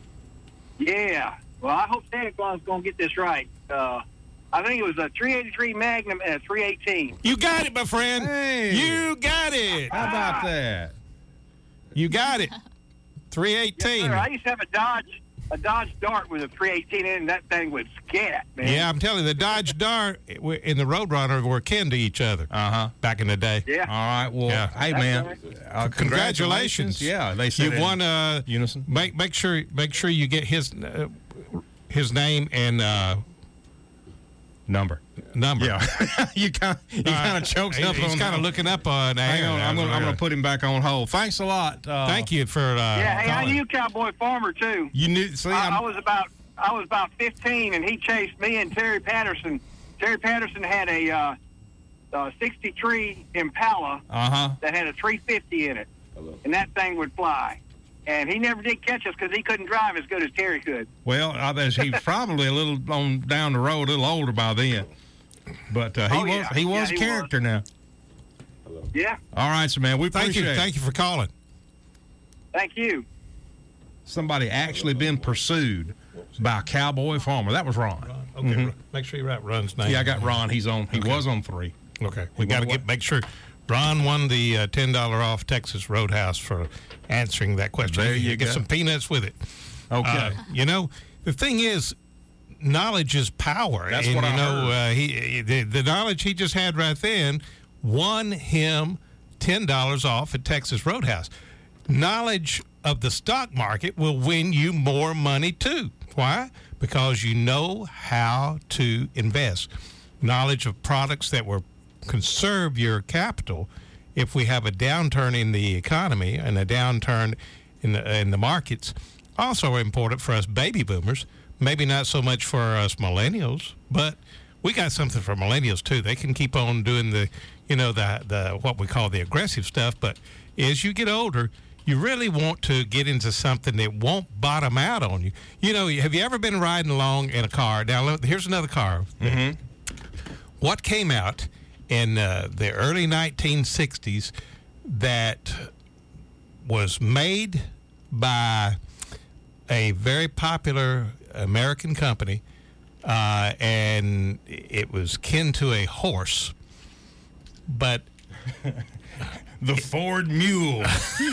Yeah. Well, I hope Santa Claus is going to get this right. Uh, I think it was a three eighty-three Magnum and a three eighteen. You got it, my friend. Hey. You got it. How about that? You got it. three eighteen. Yes, sir. I used to have a Dodge, a Dodge Dart with a three eighteen in it, and that thing would scat, man. Yeah, I'm telling you, the Dodge Dart and the Roadrunner were kin to each other. Uh huh. Back in the day. Yeah. All right. Well, Yeah. hey, That's man. right. Uh, Congratulations. Yeah, they said You've in won. Uh, unison. Make make sure make sure you get his uh, his name and uh, number. number. Yeah. you kind you kind of choked He- up He's on kind of that. looking up on air. Hang on, I'm That's gonna, I'm right. gonna put him back on hold. Thanks a lot. Uh, Thank you for. Uh, Yeah, hey, I calling. knew Cowboy Farmer, too. You knew. See, I, I'm, I was about I was about fifteen, and he chased me and Terry Patterson. Terry Patterson had a uh, uh, sixty-three Impala uh huh. that had a three fifty in it, and that thing would fly. And he never did catch us because he couldn't drive as good as Terry could. Well, I bet he's probably a little on down the road, a little older by then. But uh, he Oh, was yeah. he was Yeah, a he character now. Yeah, All right, so man, we Thank appreciate you. it. Thank you for calling. thank you. Somebody actually been pursued by a cowboy farmer. That was Ron. Okay. Mhm. Make sure you write Ron's name. Yeah, I got Ron. He's on. He Okay. was on three. Okay. We He got to won get make sure Ron won the uh, ten dollar off Texas Roadhouse for answering that question. There you get go. some peanuts with it. Okay. Uh, you know, the thing is, knowledge is power. That's and what I you know, heard. uh, he the, the knowledge he just had right then won him ten dollars off at Texas Roadhouse. Knowledge of the stock market will win you more money too. Why? Because you know how to invest. Knowledge of products that will conserve your capital if we have a downturn in the economy and a downturn in the, in the markets. Also important for us baby boomers. Maybe not so much for us millennials, but we got something for millennials too. They can keep on doing the, you know, the the what we call the aggressive stuff. But as you get older, you really want to get into something that won't bottom out on you. You know, have you ever been riding along in a car? Now, look, here's another car. Mm-hmm. What came out in uh, the early nineteen sixties that was made by a very popular American company, uh, and it was kin to a horse, but the Ford Mule.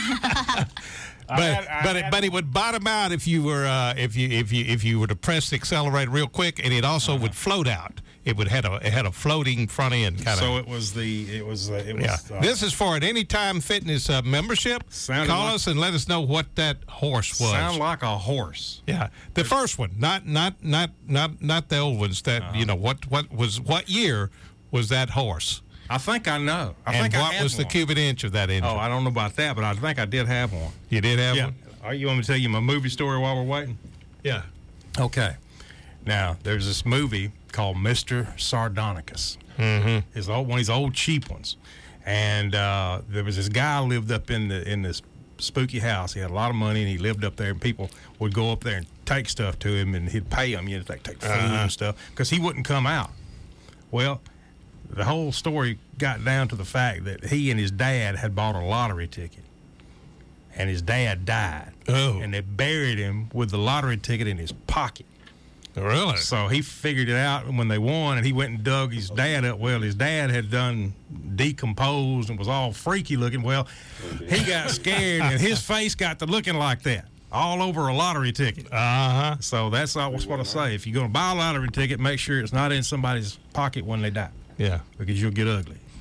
But had- I but it, had- but it would bottom out if you were uh, if you if you if you were to press the accelerator real quick, and it also would float out. It would had a it had a floating front end kind of. So it was the it was uh, it was. Yeah. Uh, This is for an Anytime Fitness uh, membership. Sounded Call like- us and let us know what that horse was. sound like a horse. Yeah, the first one, not not not not not the old ones. That Uh-huh. you know what what was what year was that horse? I think I know. I and think I what had was the one. cubic inch of that engine? Oh, I don't know about that, but I think I did have one. You did have Yeah. one. Are you want me to tell you my movie story while we're waiting? Yeah. Okay. Now there's this movie called Mister Sardonicus. Mm-hmm. It's old, one of these old cheap ones, and uh, there was this guy lived up in the in this spooky house. He had a lot of money, and he lived up there. And people would go up there and take stuff to him, and he'd pay them, you know, take take food Uh-huh. and stuff, because he wouldn't come out. Well, the whole story got down to the fact that he and his dad had bought a lottery ticket, and his dad died. Oh. And they buried him with the lottery ticket in his pocket. Really? So he figured it out when they won, and he went and dug his dad up. Well, his dad had done decomposed and was all freaky looking. Well, he got scared, and his face got to looking like that, all over a lottery ticket. Uh-huh. So that's always what I say. If you're going to buy a lottery ticket, make sure it's not in somebody's pocket when they die, Yeah. because you'll get ugly.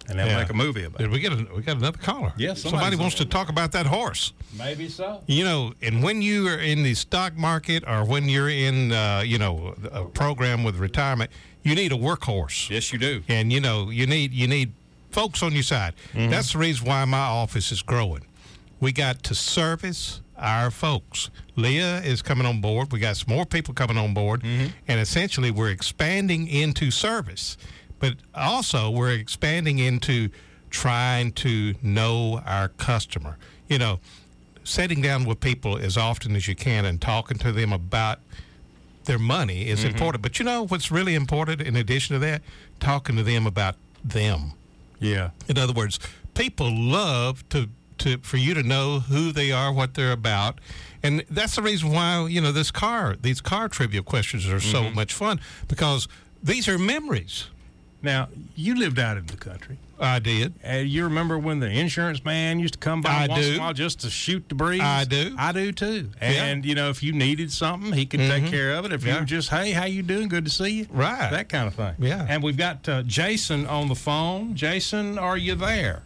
and they'll Yeah. make a movie about it. Did we get a, we got another caller? Yes, somebody somebody's wants to talk about that horse. Maybe so. You know, and when you are in the stock market or when you're in, uh, you know, a program with retirement, you need a workhorse. Yes, you do. And you know, you need you need folks on your side. Mm-hmm. That's the reason why my office is growing. We got to service our folks. Leah is coming on board. We got some more people coming on board, Mm-hmm. and essentially we're expanding into service, but also we're expanding into trying to know our customer. You know, sitting down with people as often as you can and talking to them about their money is Mm-hmm. important. But you know what's really important in addition to that? Talking to them about them. Yeah. In other words, people love to, to for you to know who they are, what they're about. And that's the reason why, you know, this car, these car trivia questions are so Mm-hmm. much fun, because these are memories. Now, you lived out in the country. I did. And you remember when the insurance man used to come by I once in do. a while just to shoot the breeze? I do. I do too. Yeah. And you know, if you needed something, he could take Mhm. care of it. If you Yeah. were just, hey, how you doing? Good to see you. Right. That kind of thing. Yeah. And we've got uh, Jason on the phone. Jason, are you there?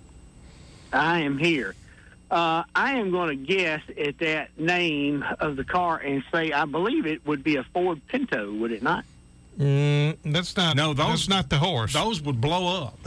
I am here. Uh, I am going to guess at that name of the car and say I believe it would be a Ford Pinto, would it not? Mm, that's not. No, those that's not the horse. Those would blow up.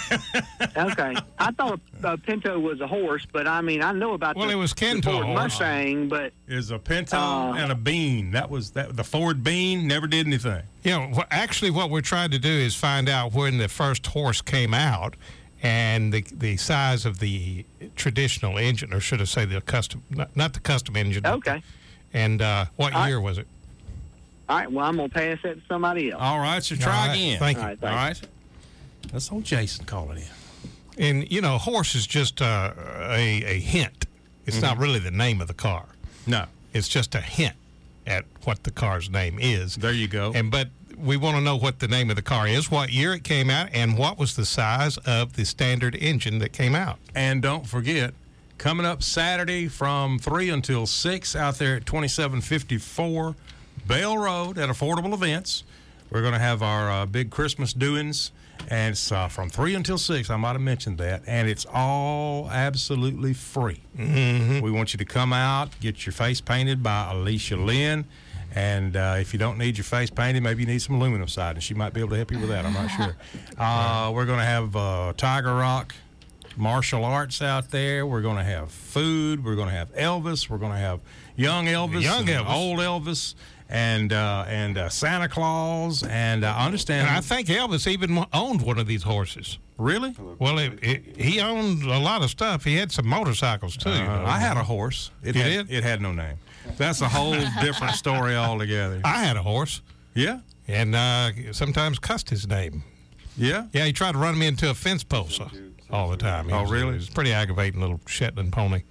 Okay. I thought a Pinto was a horse, but I mean, I know about Well, the, it was kin the to a Ford horse. Mustang, but Is a Pinto Uh, and a Bean. That was that. The Ford Bean never did anything. You know, wh- actually, what we're trying to do is find out when the first horse came out and the the size of the traditional engine, or should I say the custom, not, not the custom engine. okay. And uh, what All year right. was it? All right, well, I'm going to pass that to somebody else. All right, so All try right, again. thank you. All right, All thanks. right. That's old Jason calling in. And, you know, horse is just uh, a, a hint. It's not really the name of the car. No. It's just a hint at what the car's name is. There you go. And but we want to know what the name of the car is, what year it came out, and what was the size of the standard engine that came out. And don't forget, coming up Saturday from three until six out there at twenty-seven fifty-four Bell Road at Affordable Events. We're going to have our uh, big Christmas doings, and it's uh, from three until six. I might have mentioned that. And it's all absolutely free. Mm-hmm. We want you to come out, get your face painted by Alicia Lynn. And uh, if you don't need your face painted, maybe you need some aluminum siding. She might be able to help you with that. I'm not sure. Uh, we're going to have uh, Tiger Rock martial arts out there. We're going to have food. We're going to have Elvis. We're going to have young Elvis, Young and Elvis. old Elvis, and uh, and uh, Santa Claus. And uh, I understand. And I think Elvis even owned one of these horses. Really? Well, it, it, he owned a lot of stuff. He had some motorcycles, too. Uh, I had a horse. It You had, did? It had no name. That's a whole different story altogether. I had a horse, Yeah? and uh, sometimes cussed his name. Yeah? Yeah, he tried to run me into a fence post all the time. He Oh, was- really? He was a pretty aggravating little Shetland pony.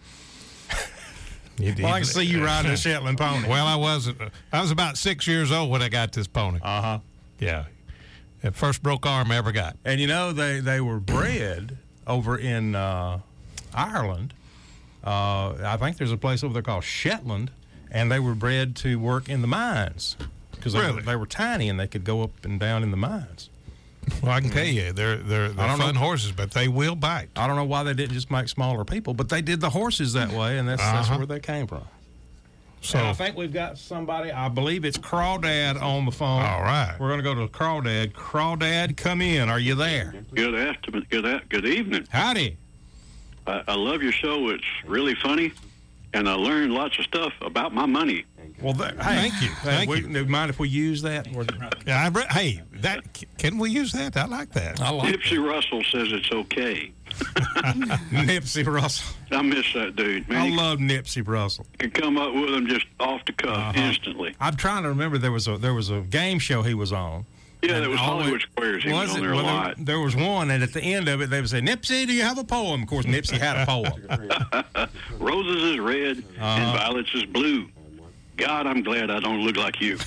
He- Well, I he- can see you riding a Shetland pony. Well, I was I was about six years old when I got this pony. Uh-huh. Yeah. The first broke arm I ever got. And you know, they, they were bred over in uh, Ireland. Uh, I think there's a place over there called Shetland, and they were bred to work in the mines because they, Really? were, they were tiny and they could go up and down in the mines. Well, I can tell you, they're they're, they're I don't fun know. horses, but they will bite. I don't know why they didn't just make smaller people, but they did the horses that way, and that's, that's Uh-huh. where they came from. So, And I think we've got somebody, I believe it's Crawdad on the phone. all right. We're going to go to Crawdad. Crawdad, come in. Are you there? Good afternoon. Good a- good evening. Howdy. I, I love your show. It's really funny, and I learned lots of stuff about my money. Well, that, hey, Thank you. hey, Thank we, you. Mind if we use that? We're- Yeah, I re- hey, that can we use that? I like that. I like Nipsey Russell says it's okay. Nipsey Russell. I miss that dude, man. I He love Nipsey Russell. can come up with them just off the cuff Uh-huh. instantly. I'm trying to remember there was a there was a game show he was on. Yeah, And there was always- Hollywood Squares. He was, on it? there a Well, lot. there, there was one, and at the end of it, they would say, "Nipsey, do you have a poem?" Of course, Nipsey had a poem. Roses is red Uh-huh. and violets is blue. God, I'm glad I don't look like you.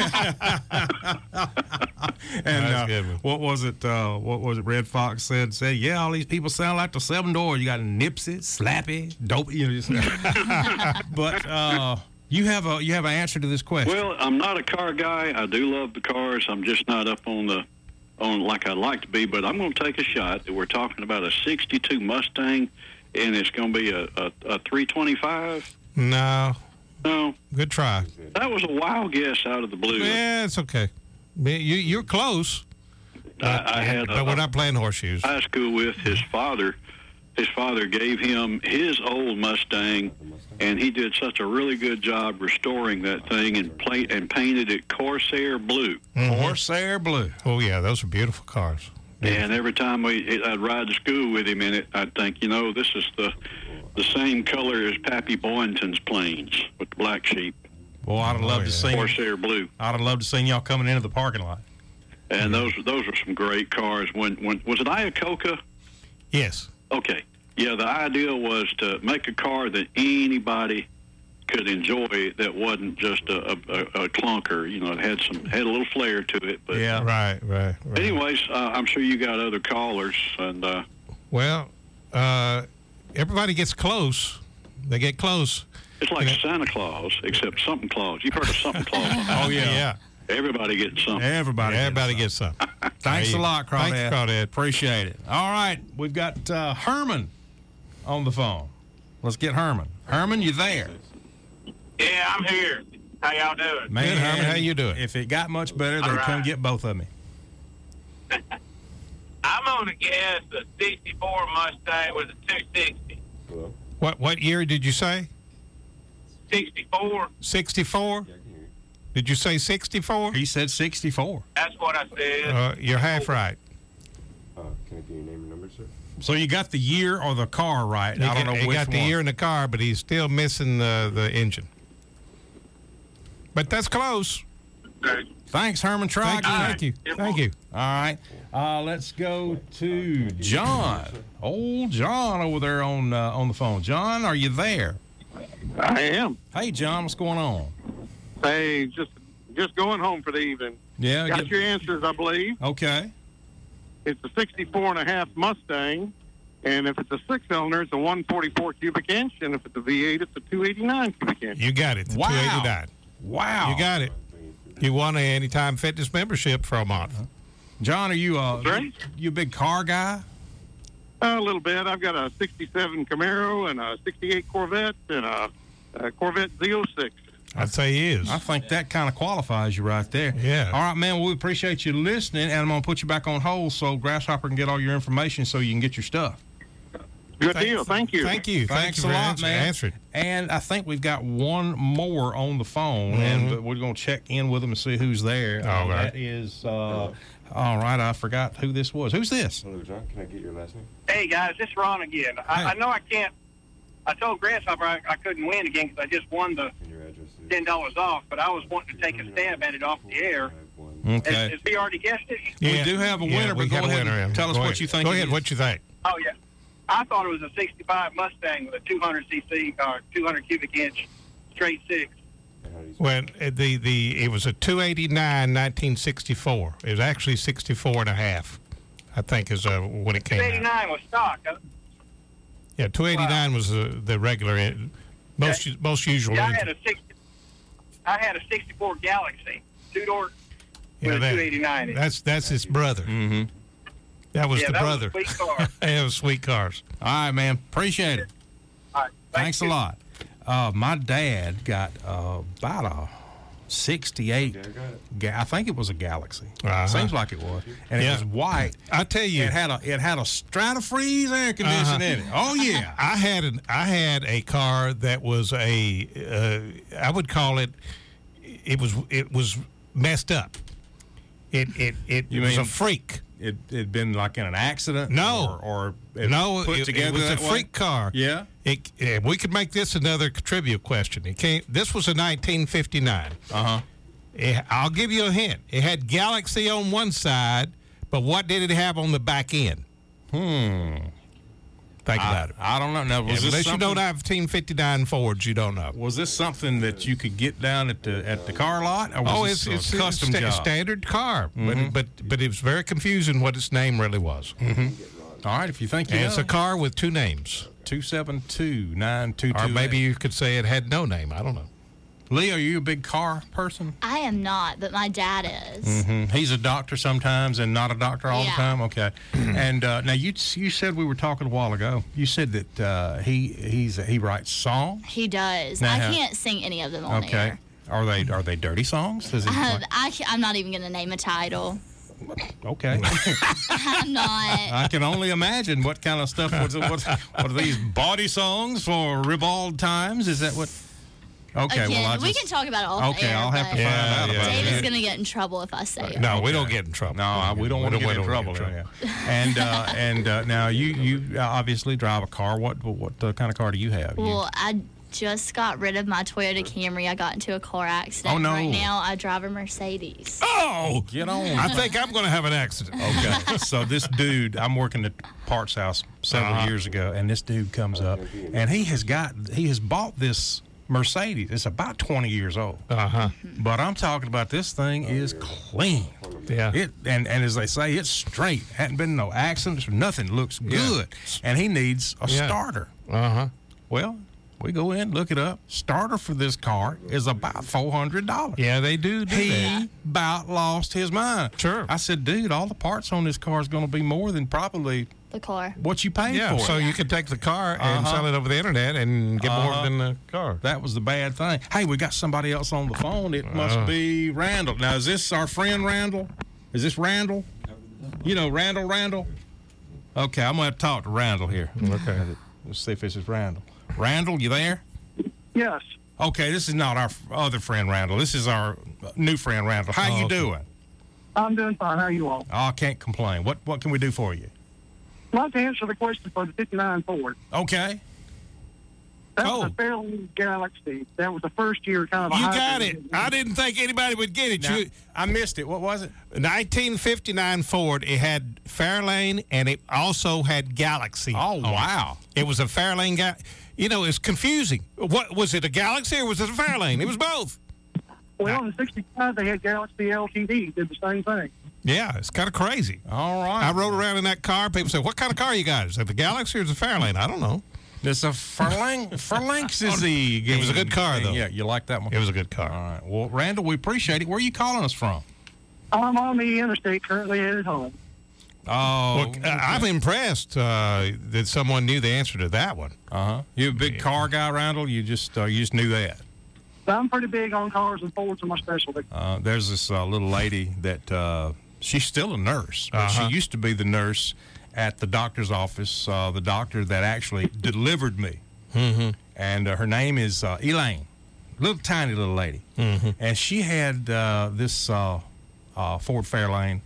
And That's uh, good one. what was it? Uh, what was it? Red Fox said, "Say, yeah, all these people sound like the Seven Doors. You got Nipsey, Slappy, Dope." You know, just, but uh, you have a you have an answer to this question. Well, I'm not a car guy. I do love the cars. I'm just not up on the on like I'd like to be, but I'm going to take a shot that we're talking about a sixty-two Mustang, and it's going to be a, a, a three twenty-five. No. No. Good try. That was a wild guess out of the blue. Yeah, it's okay. You, you're close. I, I had, but a, we're not playing horseshoes. High school with his father. His father gave him his old Mustang, and he did such a really good job restoring that thing and play, and painted it Corsair blue. Mm-hmm. Corsair blue. Oh yeah, those are beautiful cars. And every time we, I'd ride to school with him in it, I'd think, you know, this is the the same color as Pappy Boynton's planes with the black sheep. Well, I'd have loved Oh, to yeah. see Corsair blue. I'd have loved to see y'all coming into the parking lot. And those those were some great cars. When when was it Iacocca? Yes. Okay. Yeah, the idea was to make a car that anybody could enjoy that wasn't just a, a, a clunker. You know, it had some had a little flair to it. But Yeah. Right, right, right. anyways, uh, I'm sure you got other callers, and uh, Well, uh, everybody gets close. They get close. it's like Santa Claus, except something Claus. You've heard of something Claus? Oh, yeah. Yeah. Everybody gets something. Everybody. Everybody gets gets some. Thanks There a you- lot, Crawdad. Thanks, Crawdad. Appreciate it. All right, we've got uh, Herman on the phone. Let's get Herman. Herman, you there? Yeah, I'm here. How y'all doing? Man, Good, Herman. How you doing? If it got much better, then All come right. get both of me. I'm going to guess a sixty-four Mustang with a two sixty. What what year did you say? sixty-four? sixty-four? Did you say sixty-four? He said sixty-four. That's what I said. Uh, you're half right. Uh, can I get your name and number, sir? So you got the year or the car right. He I don't got, know he which got the one. year in the car, but he's still missing the, the engine. But that's close. Thanks, Herman. Try Thank you. again. Thank you. Thank you. All right. Uh, let's go to John. Old John over there on uh, on the phone. John, are you there? I am. Hey, John, what's going on? Hey, just just going home for the evening. Yeah. Got get- your answers, I believe. Okay. It's a sixty-four and a half Mustang, and if it's a six-cylinder, it's a one forty-four cubic inch, and if it's a V eight, it's a two eighty-nine cubic inch. You got it. The Wow. two eighty-nine. Wow. You got it. You won a Anytime Fitness membership for a month. John, are you uh, That's right. you a big car guy? A little bit. I've got a sixty-seven Camaro and a sixty-eight Corvette and a, a Corvette Z oh six. I'd say he is. I think that kind of qualifies you right there. Yeah. All right, man. Well, we appreciate you listening, and I'm going to put you back on hold so Grasshopper can get all your information so you can get your stuff. Good Thank- deal. Thank you. Thank you. Thank Thanks you a for lot, answer- man. answering. And I think we've got one more on the phone, and uh, we're going to check in with them and see who's there. All Uh, right. That is, uh, all right, I forgot who this was. Who's this? Hello, John. Can I get your last name? Hey, guys, this is Ron again. I, I know I can't. I told Grasshopper I, I couldn't win again because I just won the And your address is? ten dollars off, but I was wanting to take a stab at it off the air. Okay. Has, has he already guessed it? We do have a Yeah, winner, we but go got a ahead winner, and yeah. tell us Go what ahead. you think. Go it ahead. is. What you think? Oh, yeah. I thought it was a sixty-five Mustang with a two hundred c c or two hundred cubic inch straight six. And how do you spell Well, uh, the, the it was a two eighty-nine nineteen sixty-four. It was actually sixty-four and a half, I think, is uh, when it came out. eighty-nine was stock. Huh? Yeah, two eighty-nine was the, the regular, en- most most usual Yeah, I engine. had a sixty. I had a sixty-four Galaxy two door Yeah, with a that- two eighty-nine. in it. That's that's his brother. Mm-hmm. That was Yeah, the that was a brother. sweet car. It was sweet cars. All right, man. Appreciate it. All right. Thanks a lot. Uh, my dad got uh, about a sixty-eight. Okay, I got it. Ga- I think it was a Galaxy. Uh-huh. Seems like it was, and Yeah. it was white. I tell you, It had a it had a Stratafreeze air conditioning in it. Oh yeah. I had an I had a car that was a uh, I would call it it was it was messed up. It it it You was mean- a freak. It had been like in an accident. No. or, or it No, put it, together it was a that way? freak car. Yeah. It, eh, we could make this another trivia question. It came. This was a nineteen fifty-nine. Uh huh. I'll give you a hint. It had Galaxy on one side, but what did it have on the back end? Hmm. Think I, about it. I don't know. Now, was Yeah, this unless you something, don't have nineteen fifty-nine Fords, you don't know. was this something that you could get down at the at the car lot? Or was Oh, this it's it's a a custom sta- job? standard car, Mhm. but but but it was very confusing what its name really was. Mm-hmm. All right, if you think you And know. it's a car with two names, two seven two nine two two. or maybe you could say it had no name. I don't know. Lee, are you a big car person? I am not, but my dad is. Mm-hmm. He's a doctor sometimes and not a doctor all Yeah. the time. Okay. and uh, now you you said we were talking a while ago. You said that uh, he he's he writes songs. He does. Now, I how- can't sing any of them on Okay. air. Are they are they dirty songs? Does he? Um, I, ca- I'm not even going to name a title. Okay. I'm not. I can only imagine what kind of stuff. What's, what's, what are these body songs for ribald times? Is that what? Okay, Again, well, I we just, can talk about it off Okay, air, I'll have to but find out about Dave it. is going to get in trouble if I say it. No, we don't get in trouble. No, I- we don't want to We get don't in wanna trouble. get in yeah. And uh, and uh, now you you obviously drive a car. What what uh, kind of car do you have? You- Well, I just got rid of my Toyota Camry. I got into a car accident. Oh, no. Right now, I drive a Mercedes. Oh, get on. I think I'm going to have an accident. Okay, so this dude, I'm working at Parts House several Uh-huh. years ago, and this dude comes up, and he has got, he has bought this Mercedes. It's about twenty years old. Uh huh. But I'm talking about this thing is clean. Yeah. It and, and as they say, it's straight. Hadn't been no accidents or nothing. Looks good. And he needs a Yeah. starter. Uh huh. Well, we go in, look it up. Starter for this car is about four hundred dollars. Yeah, they do do He that. about lost his mind. Sure. I said, dude, all the parts on this car is going to be more than probably The car. what you paid Yeah, for. so it. you could take the car and Uh-huh. sell it over the internet and get more Uh-huh. than the car. That was the bad thing. Hey, we got somebody else on the phone. It must Uh. be Randall. Now, is this our friend Randall? Is this Randall? You know, Randall, Randall? Okay, I'm going to have to talk to Randall here. Okay. Let's see if this is Randall. Randall, you there? Yes. Okay, this is not our f- other friend Randall. This is our new friend Randall. How Oh, you okay. doing? I'm doing fine. How are you all? Oh, I can't complain. What what can we do for you? I'd like to answer the question for the fifty-nine Ford. Okay. That Oh. was a Fairlane Galaxy. That was the first year kind of a You got hybrid. it. I didn't think anybody would get it. Now, You, I missed it. What was it? nineteen fifty-nine Ford. It had Fairlane and it also had Galaxy. Oh, on wow. It. It was a Fairlane guy. You know, it's confusing. What was it? A Galaxy or was it a Fairlane? It was both. Well, in sixty-five, they had Galaxy L T D. Did the same thing. Yeah, it's kind of crazy. All right. I rode around in that car. People say, "What kind of car you got?" Is it the Galaxy or is it the Fairlane? I don't know. It's a Fairlane. Fairlane's is the. It was a good car, though. Yeah, you like that one? It was a good car. All right. Well, Randall, we appreciate it. Where are you calling us from? I'm on the interstate, currently headed home. Oh, Well, I- I'm impressed uh, that someone knew the answer to that one. uh huh. You a big car guy, Randall? You just uh, you just knew that. So I'm pretty big on cars, and Fords are my specialty. Uh, there's this uh, little lady that uh, she's still a nurse, but Uh-huh. she used to be the nurse at the doctor's office. Uh, the doctor that actually delivered me, Mm-hmm. and uh, her name is uh, Elaine, little tiny little lady, Mm-hmm. and she had uh, this uh, uh, Ford Fairlane.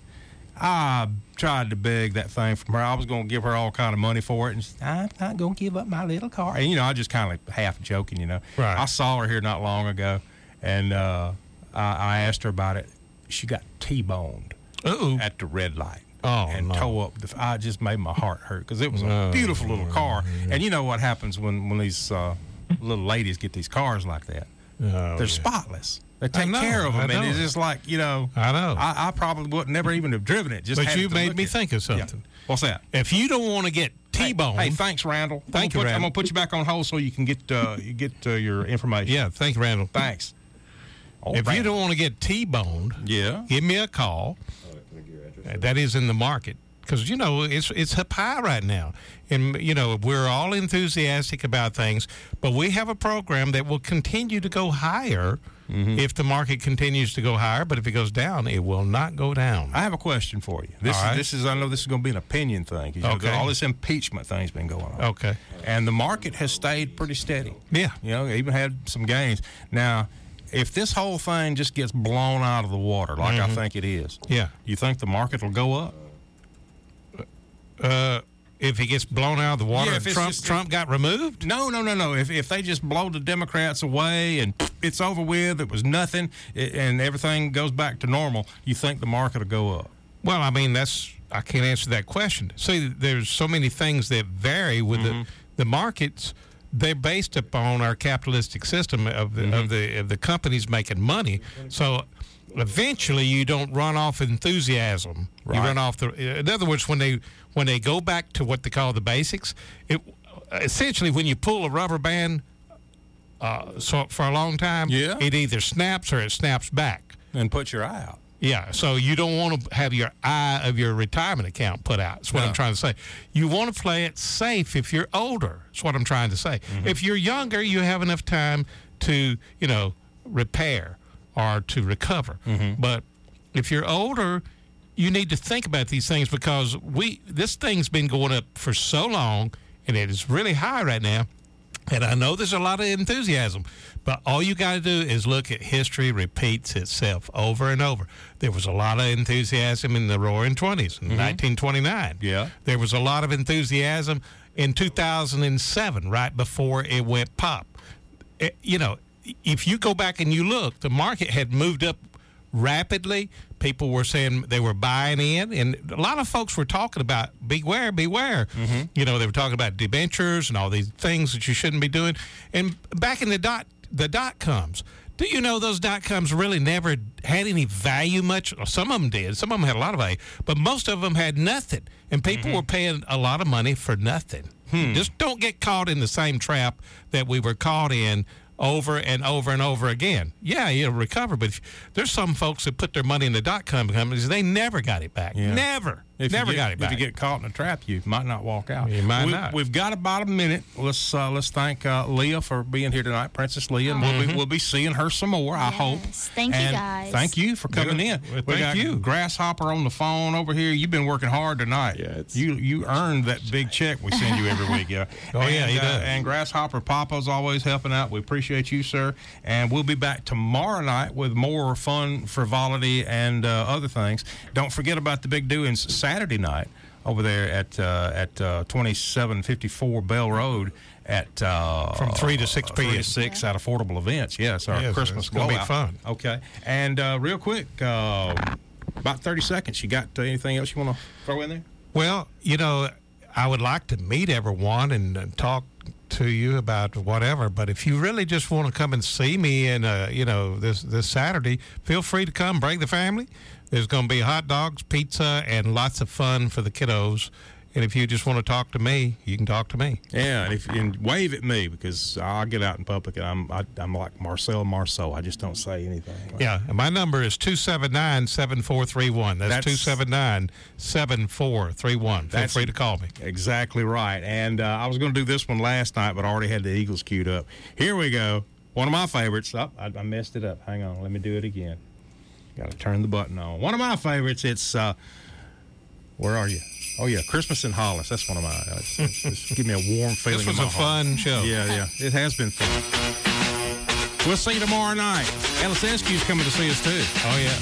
I tried to beg that thing from her. I was going to give her all kind of money for it, and she said, I'm not going to give up my little car. And, you know, I just kind of half joking, you know. Right. I saw her here not long ago, and uh, I, I asked her about it. She got T-boned Uh-oh. at the red light. Oh, and no. tore up. The, I just made my heart hurt because it was a No. beautiful little car. And you know what happens when, when these uh, little ladies get these cars like that? Oh, They're yeah. spotless. They take know, care of I them, and know. it's just like, you know. I know. I, I probably would never even have driven it. Just But had you it to made look me at. think of Yeah. something. What's that? If you don't want to get T-boned, Hey, thanks, Randall. Thank I'm you, gonna put, I'm Randall. gonna put you back on hold so you can get uh, you get uh, your information. yeah, thank you, Randall. Thanks. Oh, If you Randall. don't want to get T-boned, Yeah. give me a call. Uh, That is in the market because you know it's it's up high right now, and you know we're all enthusiastic about things, but we have a program that will continue to go higher Mm-hmm. if the market continues to go higher. But if it goes down, it will not go down. I have a question for you. This All is right. this is I know this is going to be an opinion thing. 'Cause, you know, Okay. all this impeachment thing's been going on. Okay. And the market has stayed pretty steady. Yeah. You know, even had some gains. Now, if this whole thing just gets blown out of the water, like I Mhm. think it is, Yeah. you think the market will go up? Uh, if he gets blown out of the water, Yeah, and if it's Trump just- Trump got removed. No, no, no, no. If if they just blow the Democrats away and it's over with, it was nothing, it, and everything goes back to normal, you think the market will go up? Well, I mean, that's I can't answer that question. See, there's so many things that vary with Mm-hmm. the the markets. They're based upon our capitalistic system of the Mm-hmm. of the of the companies making money. So eventually, you don't run off enthusiasm. You Right. run off the. In other words, when they when they go back to what they call the basics, it essentially when you pull a rubber band uh, so for a long time, Yeah. it either snaps or it snaps back. And put your eye out. Yeah, so you don't want to have your eye of your retirement account put out. That's what No. I'm trying to say. You want to play it safe if you're older. That's what I'm trying to say. Mm-hmm. If you're younger, you have enough time to, you know, repair or to recover. Mm-hmm. But if you're older, you need to think about these things because we this thing's been going up for so long, and it is really high right now. And I know there's a lot of enthusiasm, but all you got to do is look at history repeats itself over and over. There was a lot of enthusiasm in the Roaring Twenties in Mhm. nineteen twenty-nine. Yeah. There was a lot of enthusiasm in two thousand seven, right before it went pop. It- you know, if you go back and you look, the market had moved up rapidly. People were saying they were buying in, and a lot of folks were talking about beware, beware. Mm-hmm. You know, they were talking about debentures and all these things that you shouldn't be doing. And back in the dot the dot coms, do you know those dot coms really never had any value much? Or some of them did. Some of them had a lot of value, but most of them had nothing. And people Mm-hmm. were paying a lot of money for nothing. Hmm. Just don't get caught in the same trap that we were caught in over and over and over again. Yeah, you'll recover, but if, there's some folks that put their money in the dot-com companies, they never got it back. Yeah. Never. If never you get, got it back. If you get caught in a trap, you might not walk out. You might we, not. We've got about a minute. Let's uh, let's thank uh, Leah for being here tonight, Princess Leah, and we'll, be, Mhm. we'll be seeing her some more, I hope. Thank you, And guys. Thank you for coming Good. in. Well, we thank got you. Grasshopper on the phone over here. You've been working hard tonight. Yeah, it's- you you earned that big check we send you every week. Yeah. Oh, yeah, and, he uh, does. and Grasshopper Papa's always helping out. We appreciate you, sir. And we'll be back tomorrow night with more fun, frivolity, and uh, other things. Don't forget about the big doings Saturday night over there at uh, at uh, twenty-seven fifty-four Bell Road at uh, From three to six p.m. three to six at Affordable Events. Yes, our Yes, Christmas it's gonna be blowout. fun. Okay, and uh, real quick, uh, about thirty seconds. You got uh, anything else you want to throw in there? Well, you know, I would like to meet everyone and uh, talk to you about whatever, but if you really just want to come and see me and uh, you know this this Saturday, feel free to come. Bring the family. There's going to be hot dogs, pizza, and lots of fun for the kiddos. And if you just want to talk to me, you can talk to me. Yeah, and if and wave at me because I'll get out in public and I'm I, I'm like Marcel Marceau. I just don't say anything. Yeah, and my number is two seven nine, seven four three one. That's, That's- two seven nine, seven four three one. Feel That's free to call me. Exactly right. And uh, I was going to do this one last night, but I already had the Eagles queued up. Here we go. One of my favorites. Oh, I, I messed it up. Hang on. Let me do it again. Got to turn the button on. One of my favorites. It's, uh, where are you? Oh, yeah, Christmas in Hollis. That's one of mine. It's, it's, it's give me a warm feeling. This was in my a heart. fun show. Yeah, yeah. It has been fun. We'll see you tomorrow night. Ellis Eskews coming to see us, too. Oh, yeah.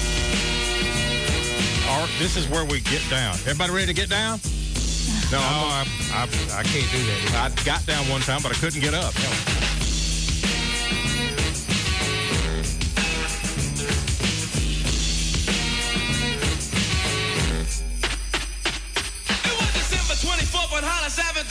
All right, this is where we get down. Everybody ready to get down? No, No, I'm, I, I, I can't do that. I got down one time, but I couldn't get up. twenty-fourth on Hollis Avenue.